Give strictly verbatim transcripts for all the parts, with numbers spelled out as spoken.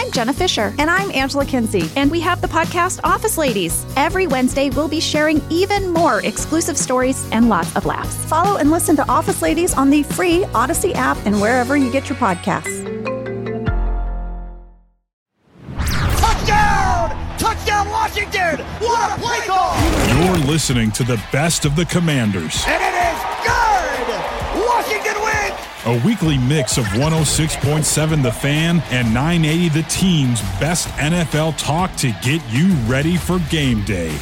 I'm Jenna Fisher. And I'm Angela Kinsey. And we have the podcast Office Ladies. Every Wednesday, we'll be sharing even more exclusive stories and lots of laughs. Follow and listen to Office Ladies on the free Odyssey app and wherever you get your podcasts. Touchdown! Touchdown, Washington! What a play call! You're listening to the best of the Commanders. And it is good! Washington wins! A weekly mix of one oh six point seven The Fan and nine eighty The Team's best N F L talk to get you ready for game day.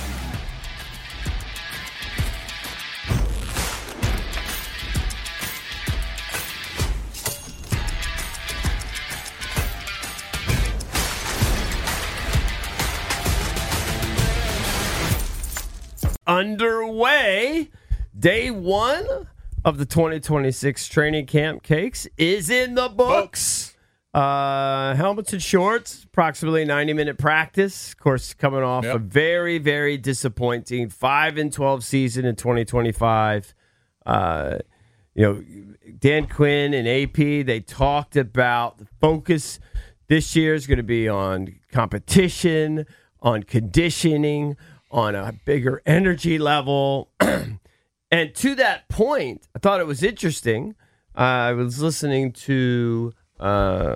Underway, day one of the twenty twenty-six training camp. Cakes is in the books. Uh, helmets and shorts, approximately ninety minute practice. Of course, coming off yep. a very, very disappointing five and twelve season in twenty twenty-five. Uh, you know, Dan Quinn and A P, they talked about the focus this year is going to be on competition, on conditioning, on a bigger energy level. And to that point, I thought it was interesting. Uh, I was listening to uh,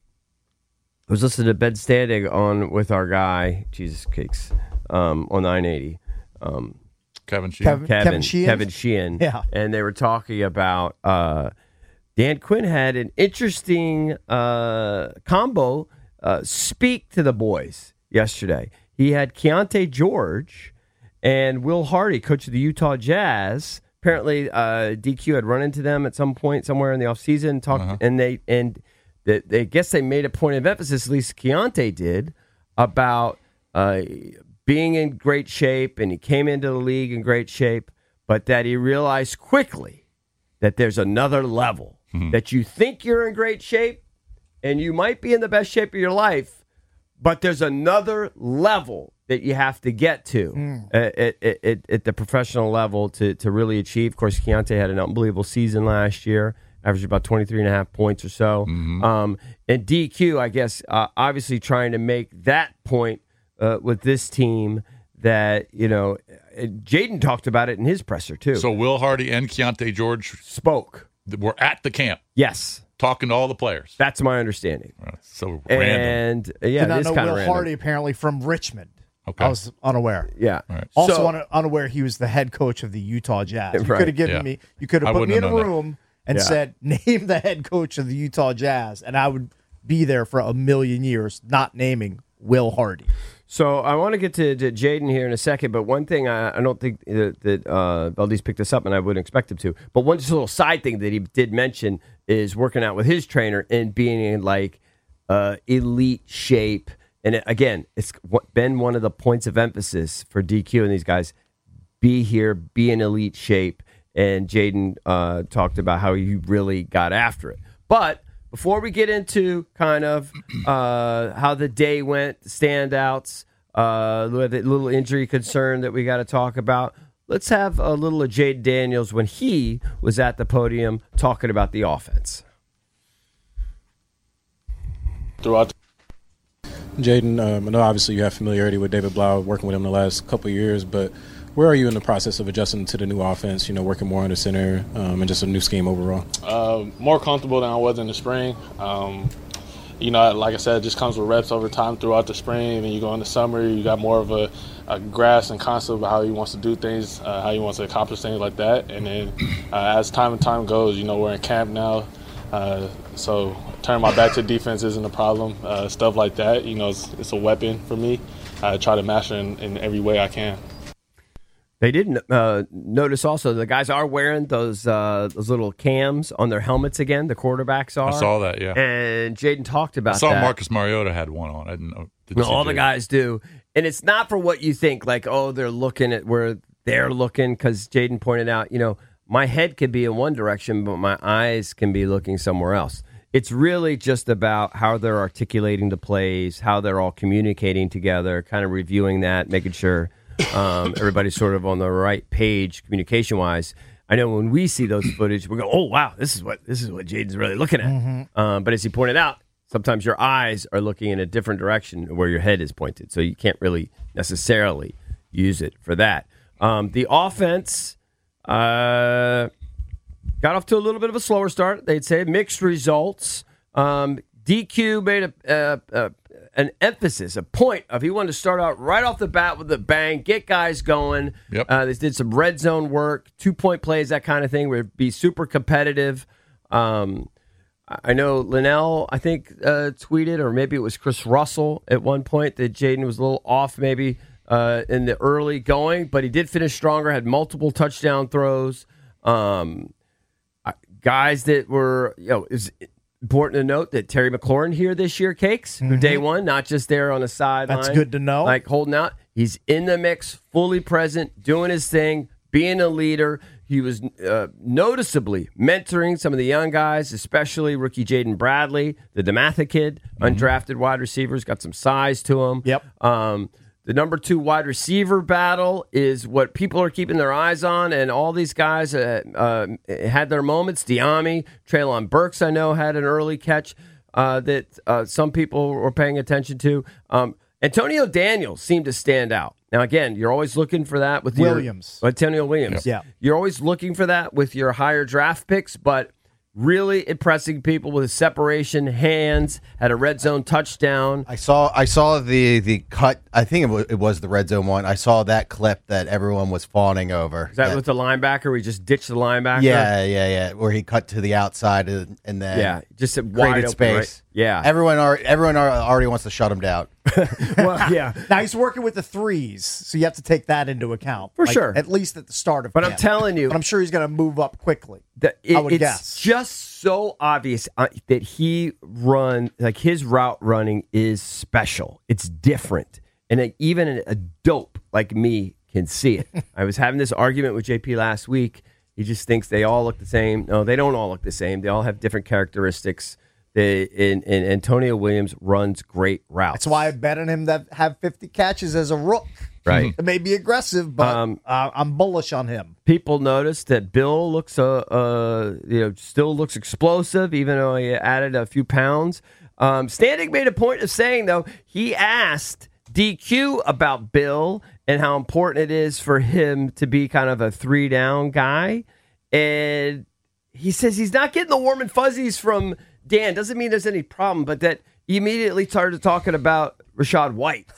I was listening to Ben Standing on with our guy, Jesus Cakes, um, on nine eighty. Um, Kevin Sheehan. Kevin, Kevin Sheehan. Kevin Sheehan. Yeah. And they were talking about uh, Dan Quinn had an interesting uh, combo uh, speak to the boys yesterday. He had Keontae George and Will Hardy, coach of the Utah Jazz. Apparently, uh, D Q had run into them at some point somewhere in the offseason, talked, uh-huh. and they and they, they guess they made a point of emphasis, at least Keontae did, about uh, being in great shape, and he came into the league in great shape, but that he realized quickly that there's another level, mm-hmm. that you think you're in great shape, and you might be in the best shape of your life, but there's another level that you have to get to mm. at, at, at, at the professional level to, to really achieve. Of course, Keontae had an unbelievable season last year, averaged about twenty-three and a half points or so. Mm-hmm. Um, and D Q, I guess, uh, obviously trying to make that point uh, with this team that, you know, Jaden talked about it in his presser, too. So Will Hardy and Keontae George spoke. Were at the camp. Yes. Talking to all the players. That's my understanding. That's so and, random. And yeah, Did not it is know kind of Will random. Hardy apparently from Richmond. Okay. I was unaware. Yeah. Right. Also so, un- unaware he was the head coach of the Utah Jazz. You right. could have given yeah. me. You could have put me in a room that. and yeah. said, "Name the head coach of the Utah Jazz," and I would be there for a million years, not naming Will Hardy. So I want to get to, to Jaden here in a second, but one thing I, I don't think that, that uh, Valdez picked this up, and I wouldn't expect him to. But one just little side thing that he did mention is working out with his trainer and being in like uh, elite shape. And it, again, it's been one of the points of emphasis for D Q and these guys: be here, be in elite shape. And Jaden uh, talked about how he really got after it. But before we get into kind of uh, how the day went, the standouts, uh, the little injury concern that we got to talk about, let's have a little of Jaden Daniels when he was at the podium talking about the offense. Throughout Jaden, um, I know obviously you have familiarity with David Blau, working with him the last couple of years, but where are you in the process of adjusting to the new offense, you know, working more under center um, and just a new scheme overall? Uh, more comfortable than I was in the spring. Um, you know, like I said, it just comes with reps over time throughout the spring, and then you go in the summer, you got more of a, a grasp and concept of how he wants to do things, uh, how he wants to accomplish things like that. And then uh, as time and time goes, you know, we're in camp now, uh, so turning my back to defense isn't a problem. Uh, stuff like that, you know, it's, it's a weapon for me. I try to master it in, in every way I can. They didn't uh, notice also the guys are wearing those uh, those little cams on their helmets again. The quarterbacks are. I saw that, yeah. And Jaden talked about that. I saw that. Marcus Mariota had one on. I didn't know. Didn't no, all Jaden. The guys do. And it's not for what you think, like, oh, they're looking at where they're looking, because Jaden pointed out, you know, my head could be in one direction, but my eyes can be looking somewhere else. It's really just about how they're articulating the plays, how they're all communicating together, kind of reviewing that, making sure um, everybody's sort of on the right page communication-wise. I know when we see those footage, we go, "Oh wow, this is what this is what Jaden's really looking at." Mm-hmm. Um, but as he pointed out, sometimes your eyes are looking in a different direction where your head is pointed, so you can't really necessarily use it for that. Um, the offense uh, got off to a little bit of a slower start. They'd say mixed results. Um, D Q made a, uh, uh, an emphasis, a point of he wanted to start out right off the bat with a bang, get guys going. Yep. Uh, they did some red zone work, two-point plays, that kind of thing, where it'd be super competitive. Um, I know Linnell, I think, uh, tweeted, or maybe it was Chris Russell at one point, that Jayden was a little off maybe uh, in the early going, but he did finish stronger, had multiple touchdown throws. Um, guys that were, you know, it's important to note that Terry McLaurin here this year, Cakes, Mhm. from day one, not just there on the sideline. That's good to know. Like holding out. He's in the mix, fully present, doing his thing, being a leader. He was uh, noticeably mentoring some of the young guys, especially rookie Jayden Bradley, the DeMatha kid, undrafted wide receivers, got some size to him. Yep. Um, the number two wide receiver battle is what people are keeping their eyes on, and all these guys uh, uh, had their moments. Diami, Treylon Burks, I know, had an early catch uh, that uh, some people were paying attention to. Um, Antonio Daniels seemed to stand out. Now, again, you're always looking for that with Williams. Your, Antonio Williams. Yep. Yeah. You're always looking for that with your higher draft picks, but really impressing people with his separation, hands, had a red zone touchdown. I saw I saw the the cut. I think it was, it was the red zone one. I saw that clip that everyone was fawning over. Is that, that with the linebacker? Where he just ditched the linebacker? Yeah, yeah, yeah. Where he cut to the outside and, and then yeah, just a wide created open, space. Right? Yeah, everyone already, everyone already wants to shut him down. Well, yeah. Now he's working with the threes, so you have to take that into account For like, sure. At least at the start of. But camp. I'm telling you, but I'm sure he's going to move up quickly. The, it, I would it's guess. just so obvious uh, that he run like his route running is special. It's different, and uh, even a, a dope like me can see it. I was having this argument with J P last week. He just thinks they all look the same. No, they don't all look the same. They all have different characteristics. They, and, and Antonio Williams runs great routes. That's why I bet on him that have fifty catches as a rook. Right. It may be aggressive, but Um, uh, I'm bullish on him. People notice that Bill looks, uh, uh, you know, still looks explosive, even though he added a few pounds. Um, Standing made a point of saying, though, he asked D Q about Bill and how important it is for him to be kind of a three down guy, and he says he's not getting the warm and fuzzies from Dan. Doesn't mean there's any problem, but that he immediately started talking about Rashad White.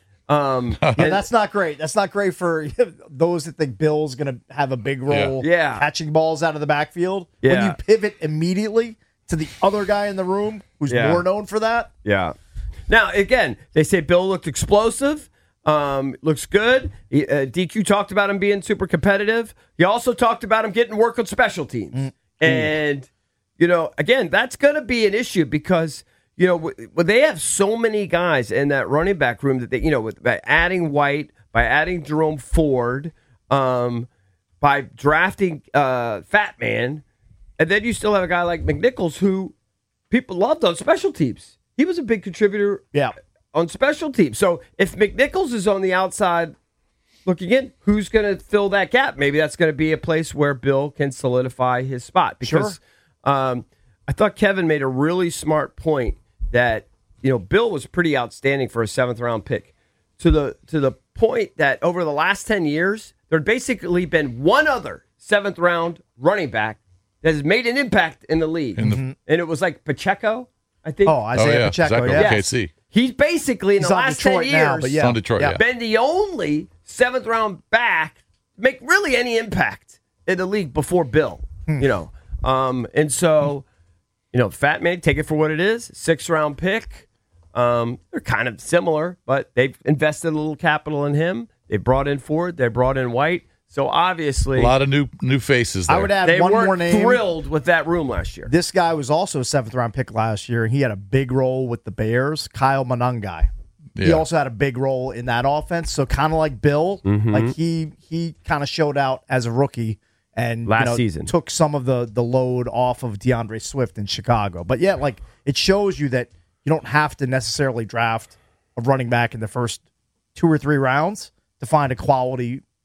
Um, Yeah, that's not great. That's not great for those that think Bill's going to have a big role Yeah. catching balls out of the backfield. When Yeah. you pivot immediately to the other guy in the room who's Yeah. more known for that. Yeah. Now, again, they say Bill looked explosive, um, looks good. He, uh, D Q talked about him being super competitive. He also talked about him getting work on special teams. Mm. And, you know, again, that's going to be an issue because, you know, w- w- they have so many guys in that running back room that they, you know, with, by adding White, by adding Jerome Ford, um, by drafting uh, Fat Man, and then you still have a guy like McNichols who people loved on special teams. He was a big contributor Yeah. on special teams. So if McNichols is on the outside looking in, who's going to fill that gap? Maybe that's going to be a place where Bill can solidify his spot. Because um, I thought Kevin made a really smart point that, you know, Bill was pretty outstanding for a seventh round pick to the to the point that over the last ten years, there had basically been one other seventh round running back that has made an impact in the league. In the- and it was like Pacheco, I think. Oh, Isaiah yeah, Pacheco. exactly. Yeah. Okay, see. He's basically in He's the on last Detroit ten now, years but yeah. On Detroit, yeah. been the only seventh round back to make really any impact in the league before Bill. Hmm. You know, um, and so you know, Fat Man, take it for what it is. Sixth round pick. Um, they're kind of similar, but they've invested a little capital in him. They brought in Ford. They brought in White. So obviously, A lot of new new faces there. I would add they one weren't more name. thrilled with that room last year. This guy was also a seventh round pick last year. He had a big role with the Bears. Kyle Monangai. He Yeah. also had a big role in that offense. So kind of like Bill, Mm-hmm. like he he kind of showed out as a rookie and Last you know, season. took some of the the load off of DeAndre Swift in Chicago. But yeah, like it shows you that you don't have to necessarily draft a running back in the first two or three rounds to find a quality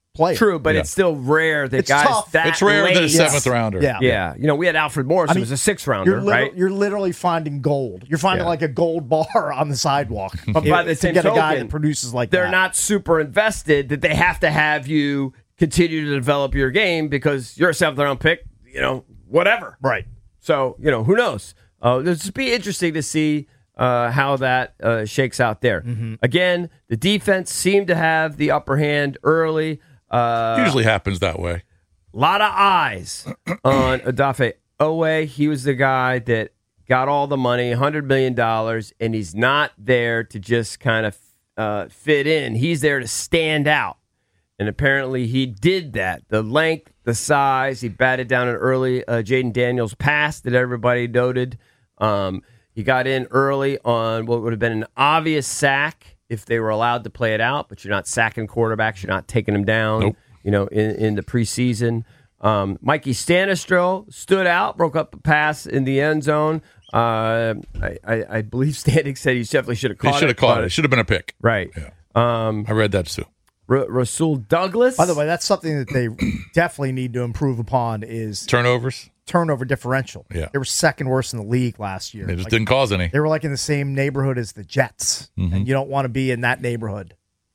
player. True, but Yeah. it's still rare that It's guys tough. that It's rare late. that a seventh rounder. Yeah. Yeah, you know, we had Alfred Morris, I who mean, was a sixth rounder, You're, liter- right? you're literally finding gold. You're finding Yeah. like a gold bar on the sidewalk. But by the to same get a guy token, that produces like They're that. not super invested that they have to have you continue to develop your game because you're a seventh round pick, you know, whatever. Right. So, you know, who knows? Uh, it'll just be interesting to see uh, how that uh, shakes out there. Mm-hmm. Again, the defense seemed to have the upper hand early. Uh, Usually happens that way. A lot of eyes on Odafe Owe. He was the guy that got all the money, one hundred million dollars, and he's not there to just kind of uh, fit in. He's there to stand out. And apparently he did that. The length, the size, he batted down an early uh, Jaden Daniels pass that everybody noted. Um, he got in early on what would have been an obvious sack if they were allowed to play it out, but you're not sacking quarterbacks. You're not taking them down, Nope. you know, in, in the preseason. Um, Mikey Stanistrel stood out, broke up a pass in the end zone. Uh, I, I, I believe Standing said he definitely should have He caught should it. have caught but- it. It should have been a pick. Right. Yeah. Um, I read that too. R- Rasul Douglas. By the way, that's something that they definitely need to improve upon is Turnovers. turnover differential. Yeah. They were second worst in the league last year. They just Like, didn't cause any. they were like in the same neighborhood as the Jets, Mm-hmm. and you don't want to be in that neighborhood.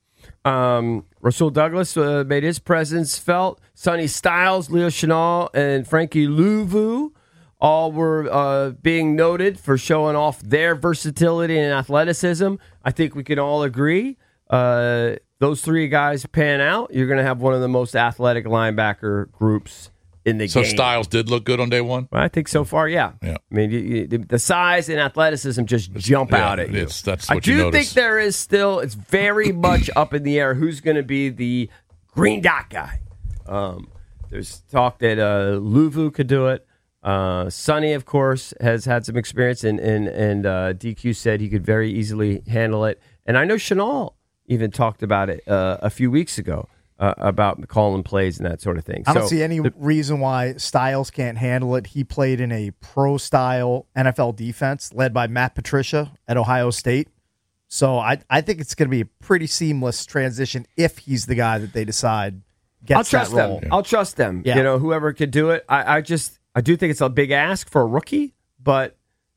Um, Rasul Douglas uh, made his presence felt. Sonny Styles, Leo Chenal, and Frankie Louvu all were uh, being noted for showing off their versatility and athleticism. I think we can all agree. Uh, those three guys pan out. You're going to have one of the most athletic linebacker groups in the So game. Styles did look good on day one. I think so far, yeah. Yeah. I mean, you, you, the size and athleticism just jump yeah, out at you. it's- that's I what you do notice. think there is still, it's very much up in the air who's going to be the green dot guy. Um, there's talk that uh, Louvu could do it. Uh, Sonny, of course, has had some experience, and and, and uh, D Q said he could very easily handle it. And I know Chenal even talked about it uh, a few weeks ago. Uh, about calling plays and that sort of thing. I don't So, see any the- reason why Styles can't handle it. He played in a pro-style N F L defense led by Matt Patricia at Ohio State. So I, I think it's going to be a pretty seamless transition if he's the guy that they decide gets I'll trust that role. them. I'll trust them. Yeah. You know, whoever could do it. I, I just I do think it's a big ask for a rookie, but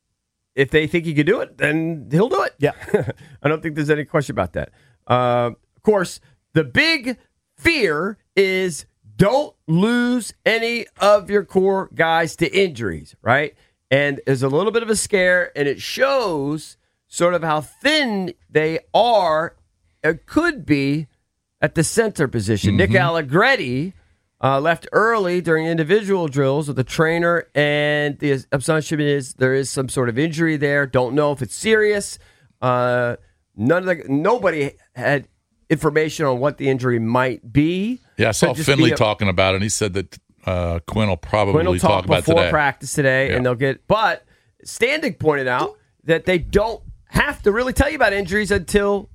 if they think he could do it, then he'll do it. Yeah. I don't think there's any question about that. Uh, of course, the big fear is don't lose any of your core guys to injuries, right? And there's a little bit of a scare, and it shows sort of how thin they are, it could be, at the center position. Nick Allegretti uh, left early during individual drills with the trainer, and the assumption is there is some sort of injury there. Don't know if it's serious. Uh, none of the nobody had information on what the injury might be. Yeah, I saw Could just Finley be a- talking about it, and he said that uh, Quinn will probably Quinn will talk talk about before today. practice today, Yeah. and they'll get. But Standing pointed out that they don't have to really tell you about injuries until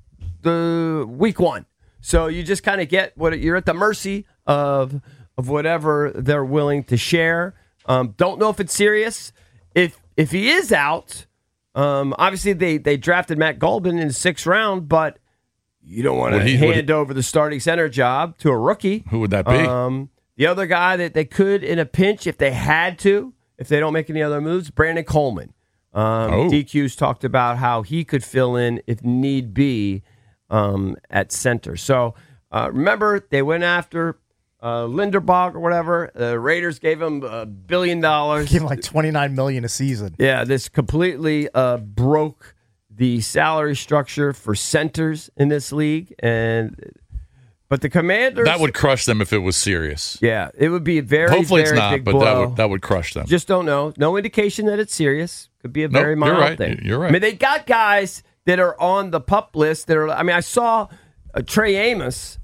the week one. So you just kind of get what you're at the mercy of of whatever they're willing to share. Um, don't know if it's serious. If if he is out, um, obviously they they drafted Matt Golbin in the sixth round, but you don't want to Would he- would hand he- over the starting center job to a rookie. Who would that be? Um, the other guy that they could, in a pinch, if they had to, if they don't make any other moves, Brandon Coleman. Um, Oh. D Q's talked about how he could fill in if need be um, at center. So uh, remember, they went after uh, Linderbaugh or whatever. The Raiders gave him a billion dollars. Give him like twenty-nine million dollars a season. Yeah, this completely uh, broke the salary structure for centers in this league, and but the Commanders That would crush them if it was serious. yeah, it would be a very Hopefully very it's not, big but blow. that would that would crush them. Just don't know. No indication that it's serious. Could be a Nope, very you're mild right. thing. You're right. I mean, they got guys that are on the PUP list that are. I mean, I saw uh, Trey Amos,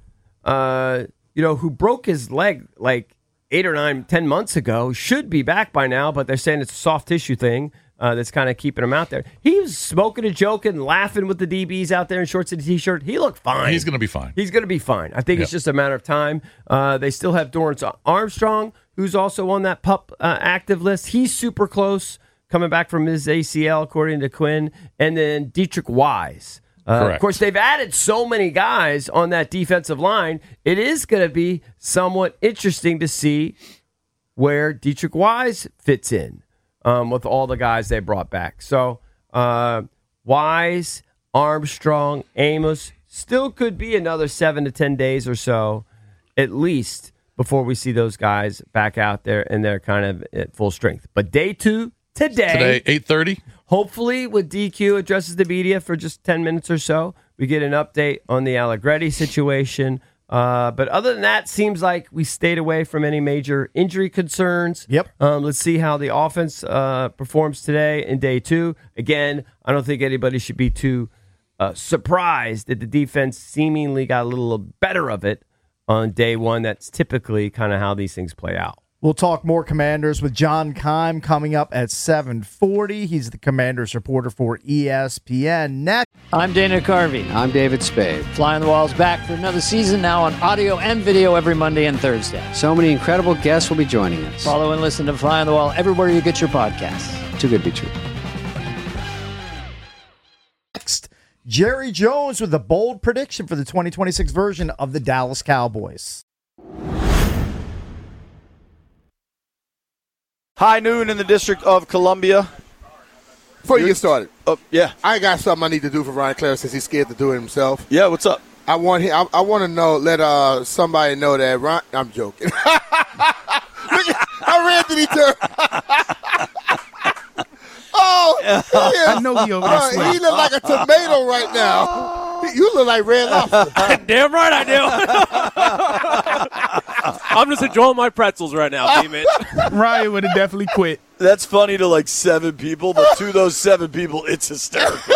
uh, you know, who broke his leg like eight or nine, ten months ago. Should be back by now, but they're saying it's a soft tissue thing uh, that's kind of keeping him out there. He was smoking and joking, laughing with the D Bs out there in shorts and a t-shirt. He looked fine. He's going to be fine. He's going to be fine. I think it's Yep. just a matter of time. Uh, they still have Dorrance Armstrong, who's also on that PUP uh, active list. He's super close, coming back from his A C L, according to Quinn. And then Dietrich Wise, Uh, of course, they've added so many guys on that defensive line. It is going to be somewhat interesting to see where Dietrich Wise fits in um, with all the guys they brought back. So uh, Wise, Armstrong, Amos, still could be another seven to ten days or so, at least, before we see those guys back out there and they're kind of at full strength. But day two, today. Today, eight thirty. Hopefully, with D Q addresses the media for just ten minutes or so, we get an update on the Allegretti situation. Uh, but other than that, seems like we stayed away from any major injury concerns. Yep. Um, let's see how the offense uh, performs today in day two. Again, I don't think anybody should be too uh, surprised that the defense seemingly got a little better of it on day one. That's typically kind of how these things play out. We'll talk more Commanders with John Keim coming up at seven forty. He's the Commanders reporter for E S P N. Next. I'm Dana Carvey. I'm David Spade. Fly on the Wall's back for another season now on audio and video every Monday and Thursday. So many incredible guests will be joining us. Follow and listen to Fly on the Wall everywhere you get your podcasts. Too good to be true. Next, Jerry Jones with a bold prediction for the twenty twenty-six version of the Dallas Cowboys. High noon in the District of Columbia. Before you get started, uh, yeah, I got something I need to do for Ryan Clary since he's scared to do it himself. Yeah, what's up? I want him. I, I want to know. Let uh somebody know that Ryan. I'm joking. I ran to the turn. Oh, yeah. I know he over there uh, sweating. He look like a tomato right now. You look like Red Lobster. Damn right I do. I'm just enjoying my pretzels right now, B-Mitch. Ryan would have definitely quit. That's funny to like seven people, but to those seven people, it's hysterical.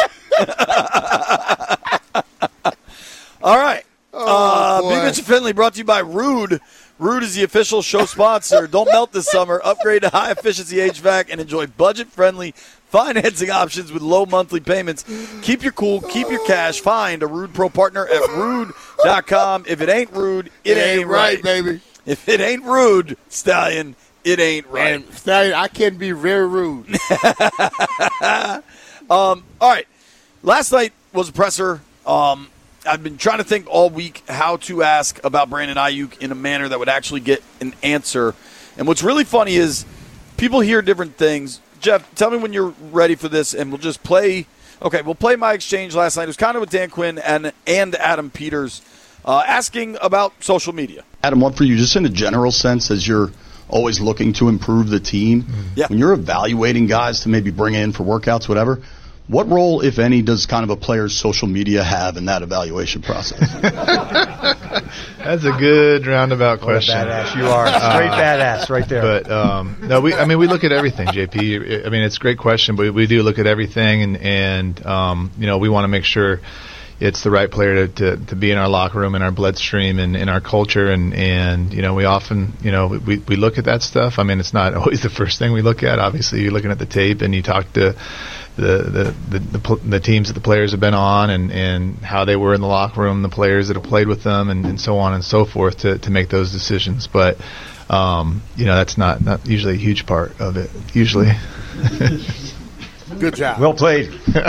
All right. Oh, uh, B-Mitch and Finley brought to you by Rude. Rude is the official show sponsor. Don't melt this summer. Upgrade to high-efficiency H V A C and enjoy budget-friendly financing options with low monthly payments. Keep your cool. Keep your cash. Find a Rude Pro partner at rude dot com. If it ain't rude, it, it ain't, ain't right. right, baby. If it ain't rude, Stallion, it ain't right. And Stallion, I can be very rude. um, all right. Last night was a presser. Um, I've been trying to think all week how to ask about Brandon Ayuk in a manner that would actually get an answer. And what's really funny is people hear different things. Jeff, tell me when you're ready for this, and we'll just play. Okay, we'll play my exchange last night. It was kind of with Dan Quinn and, and Adam Peters uh, asking about social media. Adam, one for you, just in a general sense, as you're always looking to improve the team, yeah. when you're evaluating guys to maybe bring in for workouts, whatever, what role, if any, does kind of a player's social media have in that evaluation process? That's a good roundabout what question. A badass you are, straight uh, badass right there. But um, no, we. I mean, we look at everything, J P. I mean, it's a great question, but we do look at everything, and and um, you know, we want to make sure it's the right player to, to, to be in our locker room, in our bloodstream, and in our culture, and, and you know, we often, you know, we, we look at that stuff. I mean, it's not always the first thing we look at. Obviously, you're looking at the tape, and you talk to the the, the, the, the teams that the players have been on, and, and how they were in the locker room, the players that have played with them, and, and so on and so forth to, to make those decisions. But, um, you know, that's not, not usually a huge part of it, usually. Good job. Well played.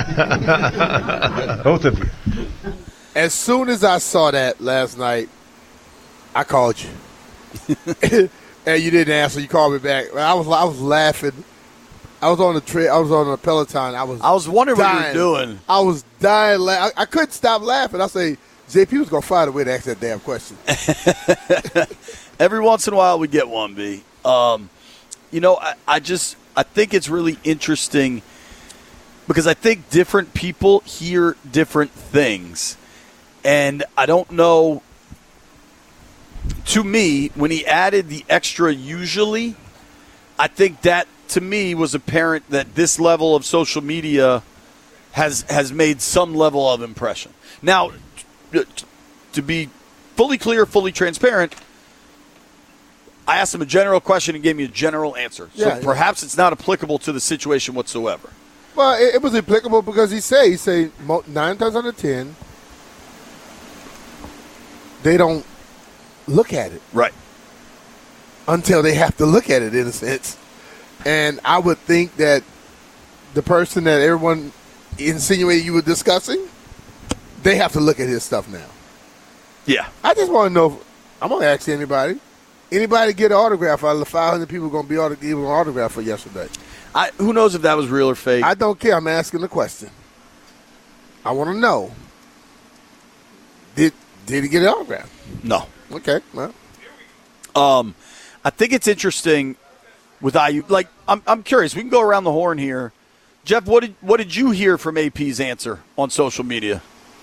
Both of you. As soon as I saw that last night, I called you. And you didn't answer. You called me back. I was I was laughing. I was on the tra- I was on the Peloton. I was I was wondering dying. what you were doing. I was dying. La- I, I couldn't stop laughing. I say, J P was going to find a way to ask that damn question. Every once in a while we get one, B. Um, you know, I, I just I think it's really interesting because I think different people hear different things. And I don't know, to me, when he added the extra usually, I think that, to me, was apparent that this level of social media has has made some level of impression. Now, to be fully clear, fully transparent, I asked him a general question and gave me a general answer. So Yeah, perhaps yeah. it's not applicable to the situation whatsoever. Well, it, it was applicable because he said, he said nine times out of ten, they don't look at it. Right. Until they have to look at it, in a sense. And I would think that the person that everyone insinuated you were discussing they have to look at his stuff now. Yeah. I just want to know. If, I'm going to ask anybody. Anybody get an autograph out of the five hundred people going to be auto- giving an autograph for yesterday? I, who knows if that was real or fake? I don't care. I'm asking the question. I want to know. Did did he get an autograph? No. Okay. Well. Um, I think it's interesting with I U. Like, I'm I'm curious. We can go around the horn here. Jeff, what did what did you hear from A P's answer on social media?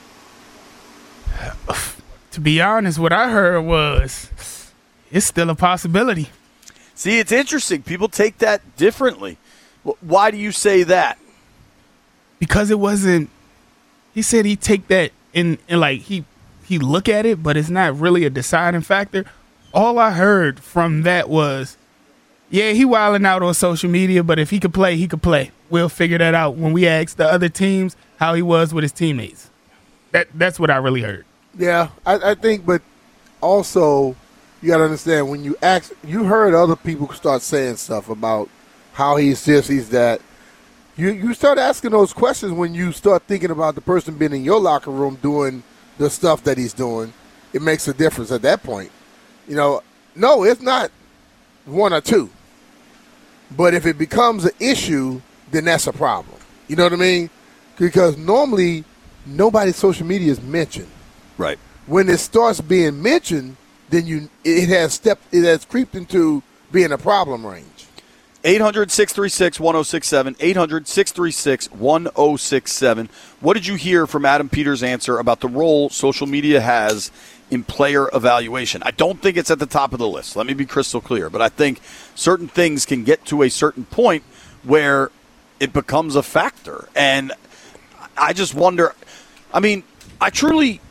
To be honest, what I heard was it's still a possibility. See, it's interesting. People take that differently. Why do you say that? Because it wasn't. He said he'd take that and, and like he he look at it, but it's not really a deciding factor. All I heard from that was, yeah, he wilding out on social media, but if he could play, he could play. We'll figure that out when we ask the other teams how he was with his teammates. That that's what I really heard. Yeah, I, I think, but also you got to understand when you ask, you heard other people start saying stuff about how he's this, he's that. You you start asking those questions when you start thinking about the person being in your locker room doing the stuff that he's doing. It makes a difference at that point. You know, no, it's not one or two. But if it becomes an issue, then that's a problem. You know what I mean? Because normally nobody's social media is mentioned. Right. When it starts being mentioned, then you it has stepped it has creeped into being a problem range. eight hundred, six three six, one oh six seven, eight hundred, six three six, one oh six seven. What did you hear from Adam Peters' answer about the role social media has in player evaluation? I don't think it's at the top of the list. Let me be crystal clear. But I think certain things can get to a certain point where it becomes a factor. And I just wonder, I mean, I truly,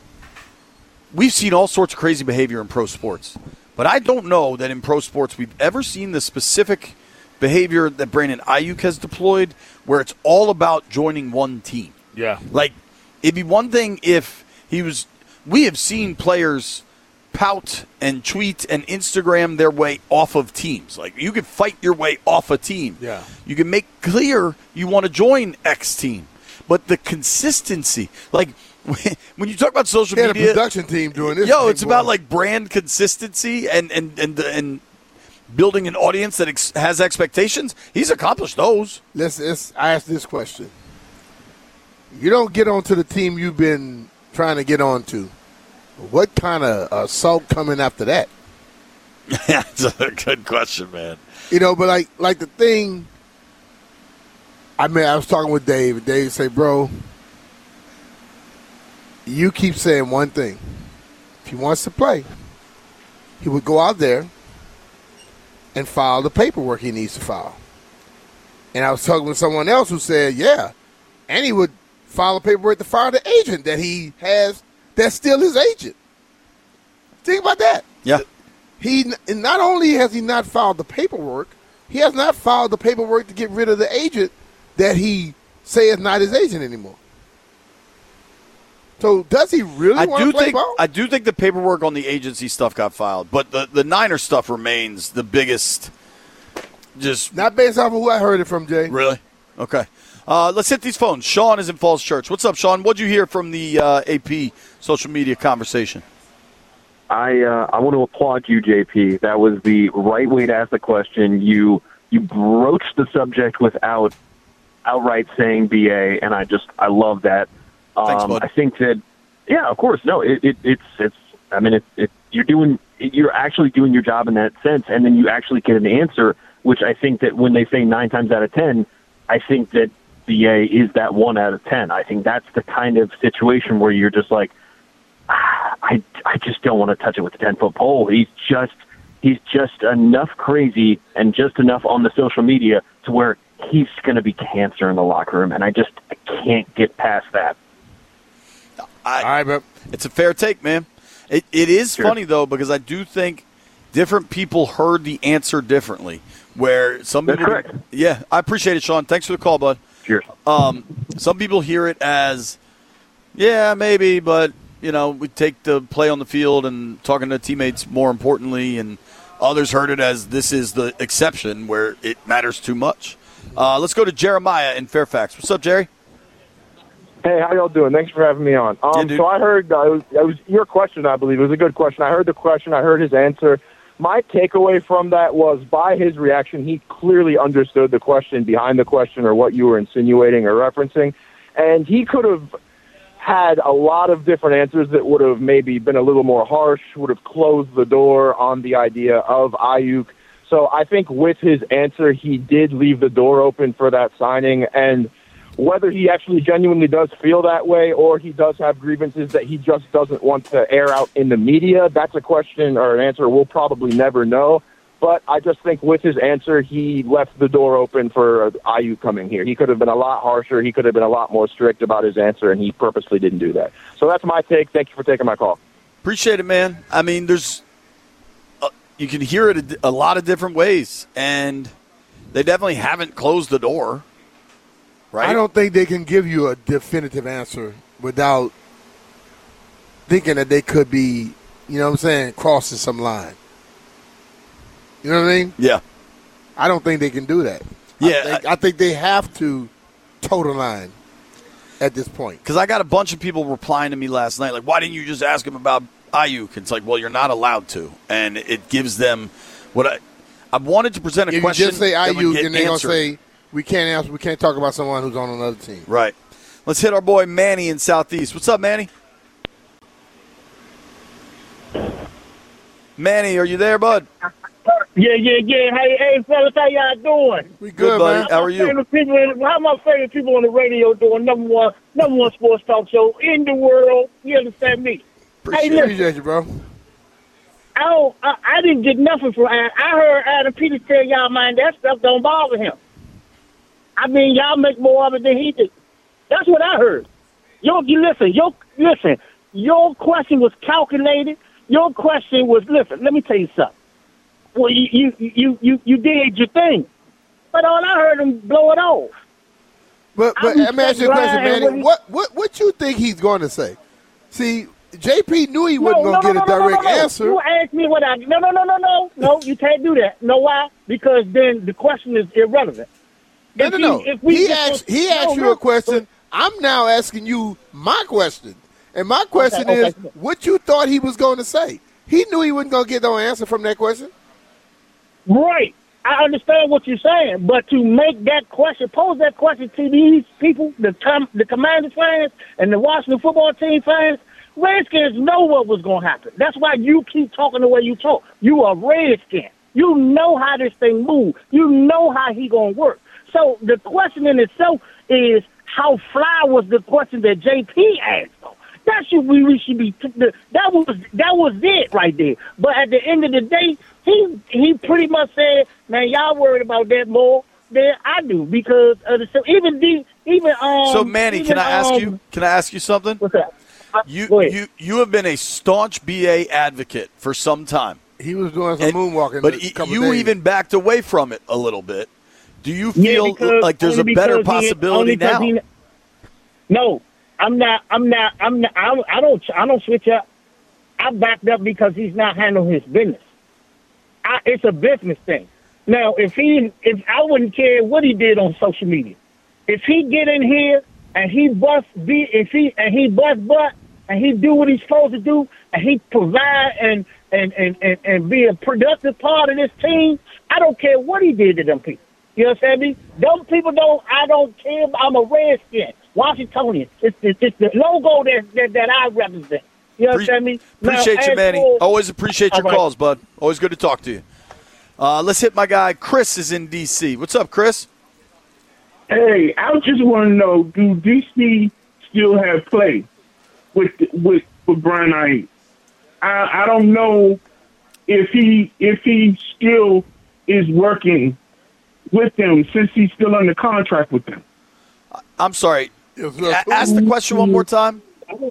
we've seen all sorts of crazy behavior in pro sports. But I don't know that in pro sports we've ever seen the specific behavior that Brandon Ayuk has deployed where it's all about joining one team. Yeah. Like, it'd be one thing if he was – we have seen players pout and tweet and Instagram their way off of teams. Like, you can fight your way off a team. Yeah. You can make clear you want to join X team. But the consistency – like, when you talk about social He had media – a production team doing this. Yo, thing, it's about, boy. like, brand consistency and and and, and building an audience that ex- has expectations. He's accomplished those. Let's, let's I ask this question. You don't get onto the team you've been trying to get onto. What kind of assault coming after that? That's a good question, man. You know, but like like the thing, I mean, I was talking with Dave, and Dave said, bro, you keep saying one thing. If he wants to play, he would go out there and file the paperwork he needs to file. And I was talking with someone else who said, yeah, and he would file a paperwork to fire the agent that he has that's still his agent. Think about that. Yeah. He not only has he not filed the paperwork, he has not filed the paperwork to get rid of the agent that he say is not his agent anymore. So does he really I want do to play think ball? I do think the paperwork on the agency stuff got filed, but the the Niner stuff remains the biggest. Just not based off of who I heard it from, Jay. Really? Okay. Uh, let's hit these phones. Sean is in Falls Church. What's up, Sean? What'd you hear from the uh, A P social media conversation? I uh, I want to applaud you, J P. That was the right way to ask the question. You you broached the subject without outright saying B A, and I just I love that. Um, Thanks, bud. I think that yeah, of course. No, it, it it's it's. I mean, it, it you're doing you're actually doing your job in that sense, and then you actually get an answer, which I think that when they say nine times out of ten, I think that B A is that one out of ten. I think that's the kind of situation where you're just like, ah, I, I just don't want to touch it with a ten-foot pole. He's just he's just enough crazy and just enough on the social media to where he's going to be cancer in the locker room, and I just I can't get past that. I, right, it's a fair take, man. It It is sure. funny, though, because I do think different people heard the answer differently. Where some That's people, correct. Yeah, I appreciate it, Sean. Thanks for the call, bud. Cheers. Um, some people hear it as, yeah, maybe, but you know, we take the play on the field and talking to teammates more importantly, and others heard it as this is the exception where it matters too much. Uh, let's go to Jeremiah in Fairfax. What's up, Jerry? Hey, how y'all doing? Thanks for having me on. Um, Yeah, so I heard uh, it, was, it was your question, I believe. It was a good question. I heard the question. I heard his answer. My takeaway from that was, by his reaction, he clearly understood the question behind the question or what you were insinuating or referencing. And he could have had a lot of different answers that would have maybe been a little more harsh, would have closed the door on the idea of Ayuk. So I think with his answer, he did leave the door open for that signing. And whether he actually genuinely does feel that way or he does have grievances that he just doesn't want to air out in the media, that's a question or an answer we'll probably never know. But I just think with his answer, he left the door open for Ayuk coming here. He could have been a lot harsher. He could have been a lot more strict about his answer, and he purposely didn't do that. So that's my take. Thank you for taking my call. Appreciate it, man. I mean, there's uh, you can hear it a, a lot of different ways, and they definitely haven't closed the door, right? I don't think they can give you a definitive answer without thinking that they could be, you know what I'm saying, crossing some line. You know what I mean? Yeah. I don't think they can do that. Yeah. I think, I think they have to toe the line at this point. Because I got a bunch of people replying to me last night, like, why didn't you just ask him about Ayuk? It's like, well, you're not allowed to. And it gives them what I I wanted to present a If question. you just say that would Ayuk, get and they're going to answered. say, we can't answer, we can't talk about someone who's on another team. Right. Let's hit our boy Manny in Southeast. What's up, Manny? Manny, are you there, bud? Yeah, yeah, yeah. Hey, hey, fellas, how y'all doing? We good, buddy. How are you? People in, how my favorite people on the radio doing number one, number one sports talk show in the world. You understand me? Appreciate, hey, listen, appreciate you, bro. I, don't, I I didn't get nothing from Adam. I heard Adam Peters tell y'all, man, that stuff don't bother him. I mean, y'all make more of it than he did. That's what I heard. Yo, you listen, yo, listen. Your question was calculated. Your question was, listen, let me tell you something. Well, you you you you, you did your thing, but all I heard him blow it off. But, but let me ask you a question, Brian, Manny. What, what, what you think he's going to say? See, J P knew he wasn't no, going to no, get no, a no, direct no, no, no. answer. You asked me what I no no no no no no. You can't do that. Know why? Because then the question is irrelevant. No, If no, he- no. if we He just- asked, he no, asked you no. a question. I'm now asking you my question. And my question Okay, is, okay. what you thought he was going to say? He knew he wasn't going to get no answer from that question. Right. I understand what you're saying, but to make that question, pose that question to these people, the com- the Commanders fans and the Washington football team fans, Redskins know what was going to happen. That's why you keep talking the way you talk. You are Redskin. You know how this thing moves. You know how he going to work. So the question in itself is, how fly was the question that J P asked? That should we, we should be. That was that was it right there. But at the end of the day, he he pretty much said, "Man, y'all worried about that more than I do because of the, so even the even um." So, Manny, even, can I ask um, you? Can I ask you something? What's that? You you you have been a staunch B A advocate for some time. He was doing some And- moonwalking, but a he- couple you days. even backed away from it a little bit. Do you Yeah, feel because- like there's a only better because he- possibility only because now? he- no, I'm not. I'm not. I'm not. I, I don't. I don't switch up. I backed up because he's not handling his business. I, it's a business thing. Now, if he, if I wouldn't care what he did on social media, if he get in here and he bust, be if he and he bust butt and he do what he's supposed to do and he provide and and and and, and be a productive part of this team, I don't care what he did to them people. You understand me? Those people don't. I don't care. I'm a Redskin, Washingtonian. It's, it's, it's the logo that, that that I represent. You understand me? Now, Appreciate you, as Manny. for- Always appreciate your All right. calls, bud. Always good to talk to you. Uh, let's hit my guy. Chris is in D C. What's up, Chris? Hey, I just want to know: do D C still have play with with with Brian Ayuk? I I don't know if he if he still is working with them since he's still under contract with them. I'm sorry. A- ask the question one more time.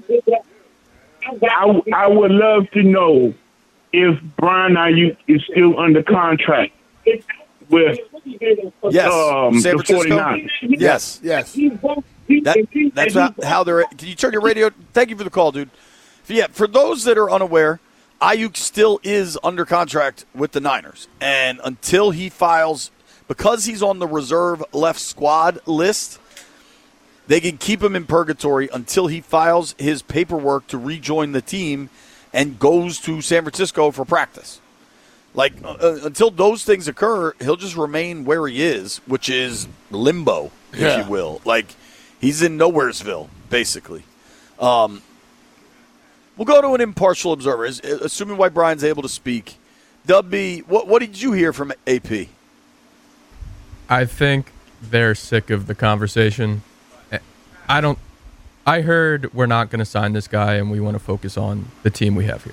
I, w- I would love to know if Brian Ayuk is still under contract with Yes. um, San the Francisco? forty-niners. Yes. Yes. That, that's how, how they're. Can you turn your radio? Thank you for the call, dude. Yeah, for those that are unaware, Ayuk still is under contract with the Niners, and until he files, because he's on the reserve left squad list, they can keep him in purgatory until he files his paperwork to rejoin the team and goes to San Francisco for practice. Like, uh, until those things occur, he'll just remain where he is, which is limbo, if Yeah. you will. Like, he's in Nowheresville, basically. Um, we'll go to an impartial observer, Is- assuming White Brian's able to speak. W, what, what did you hear from A P? I think they're sick of the conversation. I don't. I heard we're not going to sign this guy, and we want to focus on the team we have here.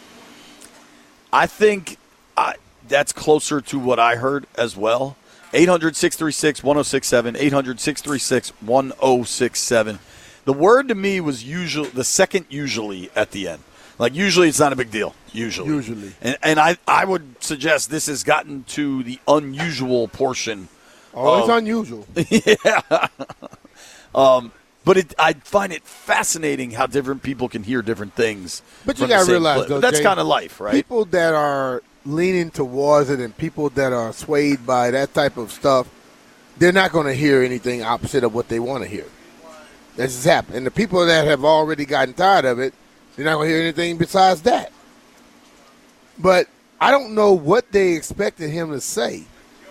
I think I, that's closer to what I heard as well. eight hundred, six three six, one oh six seven, eight hundred, six three six, one oh six seven. The word to me was usually the second usually at the end. Like, usually it's not a big deal. Usually. Usually. And, and I, I would suggest this has gotten to the unusual portion. Oh, it's of- unusual. yeah. um, but it, I find it fascinating how different people can hear different things. But you from the got to same realize, clip. though, But that's Jay, kind of life, right? People that are leaning towards it and people that are swayed by that type of stuff, they're not going to hear anything opposite of what they want to hear. That's just happened. And the people that have already gotten tired of it, they're not going to hear anything besides that. But I don't know what they expected him to say,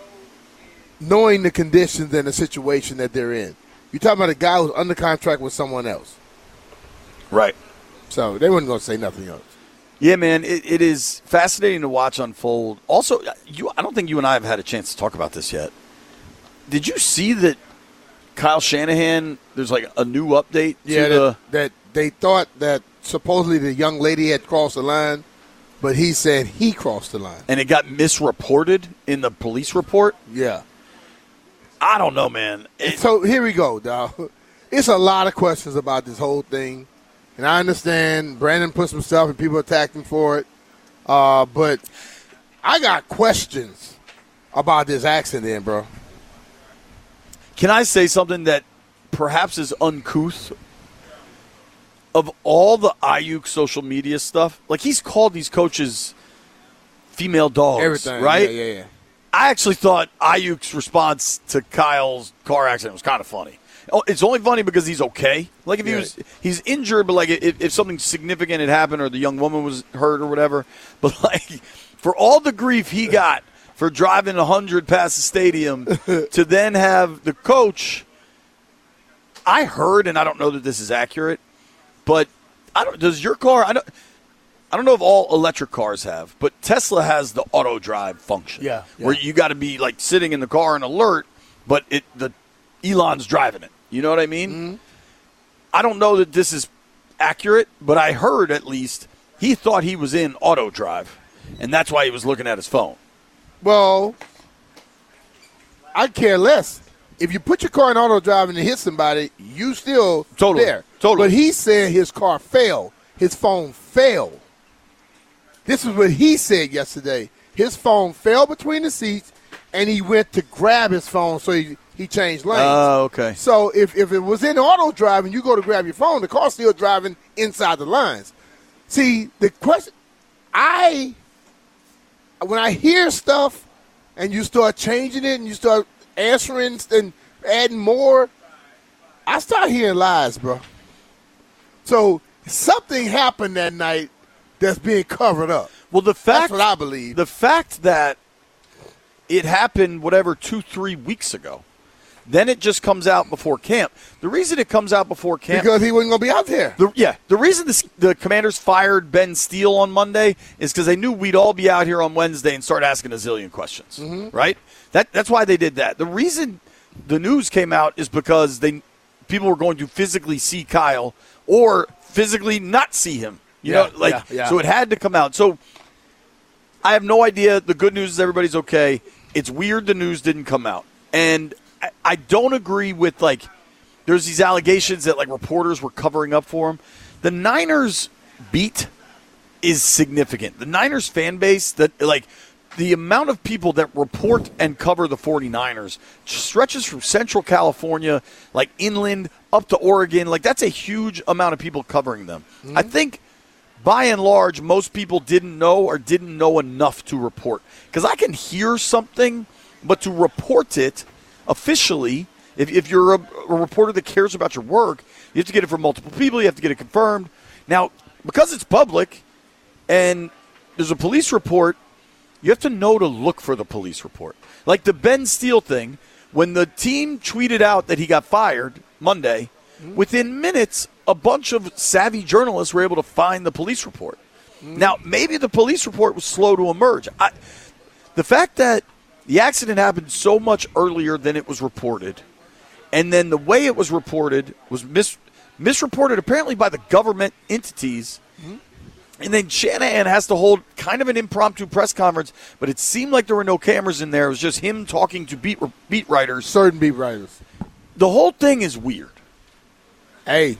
knowing the conditions and the situation that they're in. You're talking about a guy who's under contract with someone else. Right. So they weren't going to say nothing else. Yeah, man, it, it is fascinating to watch unfold. Also, you, I don't think you and I have had a chance to talk about this yet. Did you see that Kyle Shanahan, there's like a new update Yeah, to the that, that they thought that supposedly the young lady had crossed the line, but he said he crossed the line. and it got misreported in the police report? Yeah. I don't know, man. So here we go, dog. It's a lot of questions about this whole thing, and I understand Brandon put some stuff and people attacked him for it, uh, but I got questions about this accident, bro. Can I say something that perhaps is uncouth? Of all the Ayuk social media stuff, like he's called these coaches female dogs, Everything, right? yeah, yeah, yeah. I actually thought Ayuk's response to Kyle's car accident was kind of funny. Oh, it's only funny because he's okay. Like if he Yeah. was, he's injured, but like if, if something significant had happened or the young woman was hurt or whatever. But like for all the grief he got for driving one hundred past the stadium to then have the coach, I heard, and I don't know that this is accurate, but I don't. Does your car? I don't. I don't know if all electric cars have, but Tesla has the auto drive function. Yeah, yeah. Where you got to be like sitting in the car and alert, but it the Elon's driving it. You know what I mean? Mm-hmm. I don't know that this is accurate, but I heard at least he thought he was in auto drive, and that's why he was looking at his phone. Well, I'd care less. If you put your car in auto drive and it hit somebody, you still Totally. there. Totally. But he said his car failed. His phone failed. This is what he said yesterday. His phone fell between the seats, and he went to grab his phone, so he, he changed lanes. Oh, okay. So if, if it was in auto drive and you go to grab your phone, the car's still driving inside the lines. See, the question, I, when I hear stuff and you start changing it and you start answering and adding more, I start hearing lies, bro. So something happened that night that's being covered up. Well, the fact That's what I believe. The fact that it happened, whatever, two, three weeks ago, then it just comes out before camp. The reason it comes out before camp Because he wasn't going to be out there. The, yeah, the reason the, the Commanders fired Ben Steele on Monday is because they knew we'd all be out here on Wednesday and start asking a zillion questions, Mhm. right? That that's why they did that. The reason the news came out is because they people were going to physically see Kyle or physically not see him. You Yeah, know, like yeah, yeah. so it had to come out. So I have no idea. The good news is everybody's okay. It's weird the news didn't come out, and I, I don't agree with like. There's these allegations that like reporters were covering up for him. The Niners beat is significant. The Niners fan base, that like the amount of people that report and cover the 49ers stretches from Central California, like inland up to Oregon. Like that's a huge amount of people covering them. Mm-hmm. I think by and large, most people didn't know or didn't know enough to report. Because I can hear something, but to report it officially If, if you're a, a reporter that cares about your work, you have to get it from multiple people. You have to get it confirmed. Now, because it's public and there's a police report, you have to know to look for the police report. Like the Ben Steele thing, when the team tweeted out that he got fired Monday, mm-hmm. within minutes, a bunch of savvy journalists were able to find the police report. Mm-hmm. Now, maybe the police report was slow to emerge. I, the fact that the accident happened so much earlier than it was reported, and then the way it was reported was mis- misreported apparently by the government entities, mm-hmm. and then Shanahan has to hold kind of an impromptu press conference, but it seemed like there were no cameras in there. It was just him talking to beat beat writers. Certain beat writers. The whole thing is weird. Hey,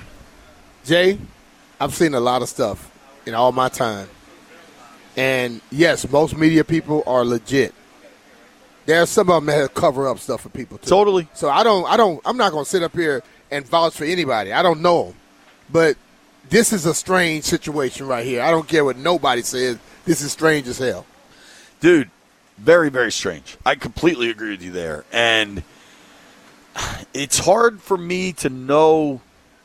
Jay, I've seen a lot of stuff in all my time. And, yes, most media people are legit. There are some of them that cover up stuff for people, too. Totally. So I don't, I don't, I'm not going to sit up here and vouch for anybody. I don't know them. But this is a strange situation right here. I don't care what nobody says. This is strange as hell. Dude, very, very strange. I completely agree with you there. And it's hard for me to know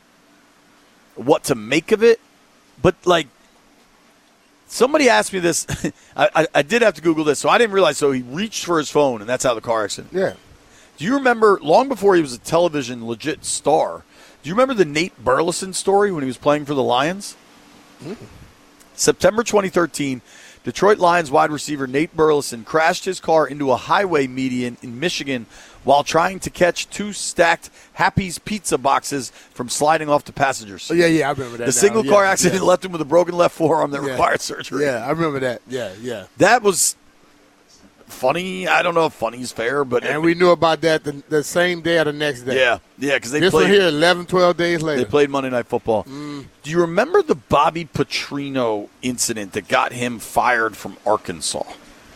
what to make of it. But, like, somebody asked me this. I, I, I did have to Google this, so I didn't realize. So he reached for his phone, and that's how the car accident. Yeah. Do you remember, long before he was a television legit star, do you remember the Nate Burleson story when he was playing for the Lions? Mm-hmm. September twenty thirteen, Detroit Lions wide receiver Nate Burleson crashed his car into a highway median in Michigan while trying to catch two stacked Happy's pizza boxes from sliding off the passenger seat. Oh, yeah, yeah, I remember that. The now. single yeah, car accident yeah. left him with a broken left forearm that yeah. required surgery. Yeah, I remember that. Yeah, yeah. That was funny. I don't know if funny is fair, but and it, we knew about that the, the same day or the next day. Yeah, yeah, because they this played one here eleven, twelve days later. They played Monday Night Football. Mm. Do you remember the Bobby Petrino incident that got him fired from Arkansas?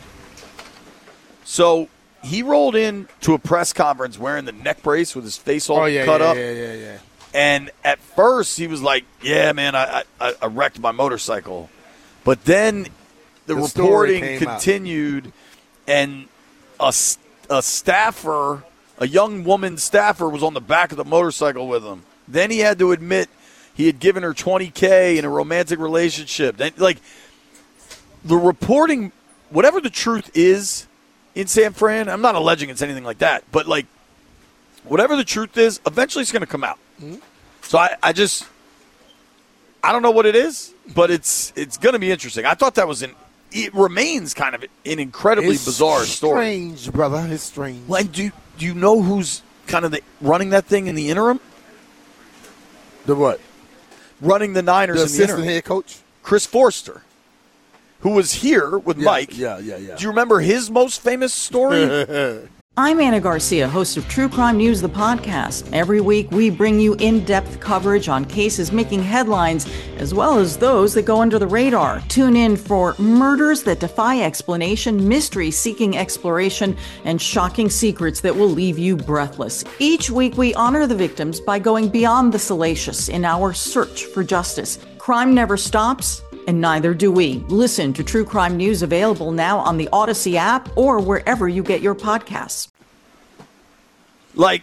So he rolled in to a press conference wearing the neck brace with his face all oh, yeah, cut yeah, up. Yeah, yeah, yeah. And at first he was like, "Yeah, man, I I, I wrecked my motorcycle," but then the, The reporting story came out. continued, and a, a staffer, a young woman staffer, was on the back of the motorcycle with him. Then he had to admit he had given her twenty K in a romantic relationship. Then, like, the reporting, whatever the truth is in San Fran, I'm not alleging it's anything like that, but, like, whatever the truth is, eventually it's going to come out. Mm-hmm. So I, I just, I don't know what it is, but it's it's going to be interesting. I thought that was an, it remains kind of an incredibly it's bizarre story. Strange, brother. It's strange. Well, and do, do you know who's kind of the, running that thing in the interim? The what? Running the Niners The in the interim. assistant head coach? Chris Forster, who was here with Yeah, Mike. yeah, yeah, yeah. Do you remember his most famous story? I'm Anna Garcia, host of True Crime News, the podcast. Every week, we bring you in-depth coverage on cases making headlines, as well as those that go under the radar. Tune in for murders that defy explanation, mysteries seeking exploration, and shocking secrets that will leave you breathless. Each week, we honor the victims by going beyond the salacious in our search for justice. Crime never stops, and neither do we. Listen to True Crime News, available now on the Odyssey app or wherever you get your podcasts. Like,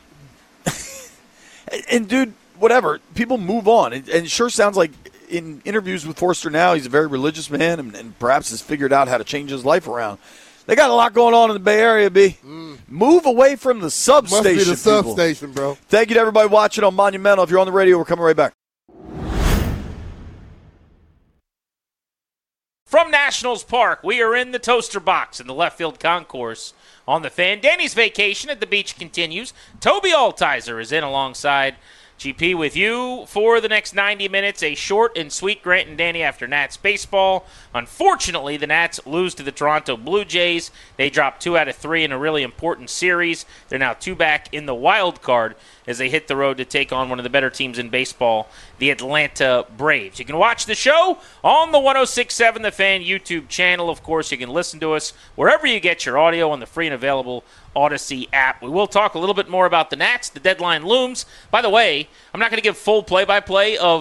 and dude, whatever. People move on. And it sure sounds like in interviews with Forster now, he's a very religious man and, and perhaps has figured out how to change his life around. They got a lot going on in the Bay Area, B. Mm. Move away from the substation, Must be the people. substation, bro. Thank you to everybody watching on Monumental. If you're on the radio, we're coming right back. From Nationals Park, we are in the Toaster Box in the left field concourse on the Fan. Danny's vacation at the beach continues. Toby Altizer is in alongside G P with you for the next ninety minutes. A short and sweet Grant and Danny after Nats baseball. Unfortunately, the Nats lose to the Toronto Blue Jays. They dropped two out of three in a really important series. They're now two back in the wild card as they hit the road to take on one of the better teams in baseball, the Atlanta Braves. You can watch the show on the one oh six point seven The Fan YouTube channel. Of course, you can listen to us wherever you get your audio on the free and available Odyssey app. We will talk a little bit more about the Nats. The deadline looms. By the way, I'm not going to give full play-by-play of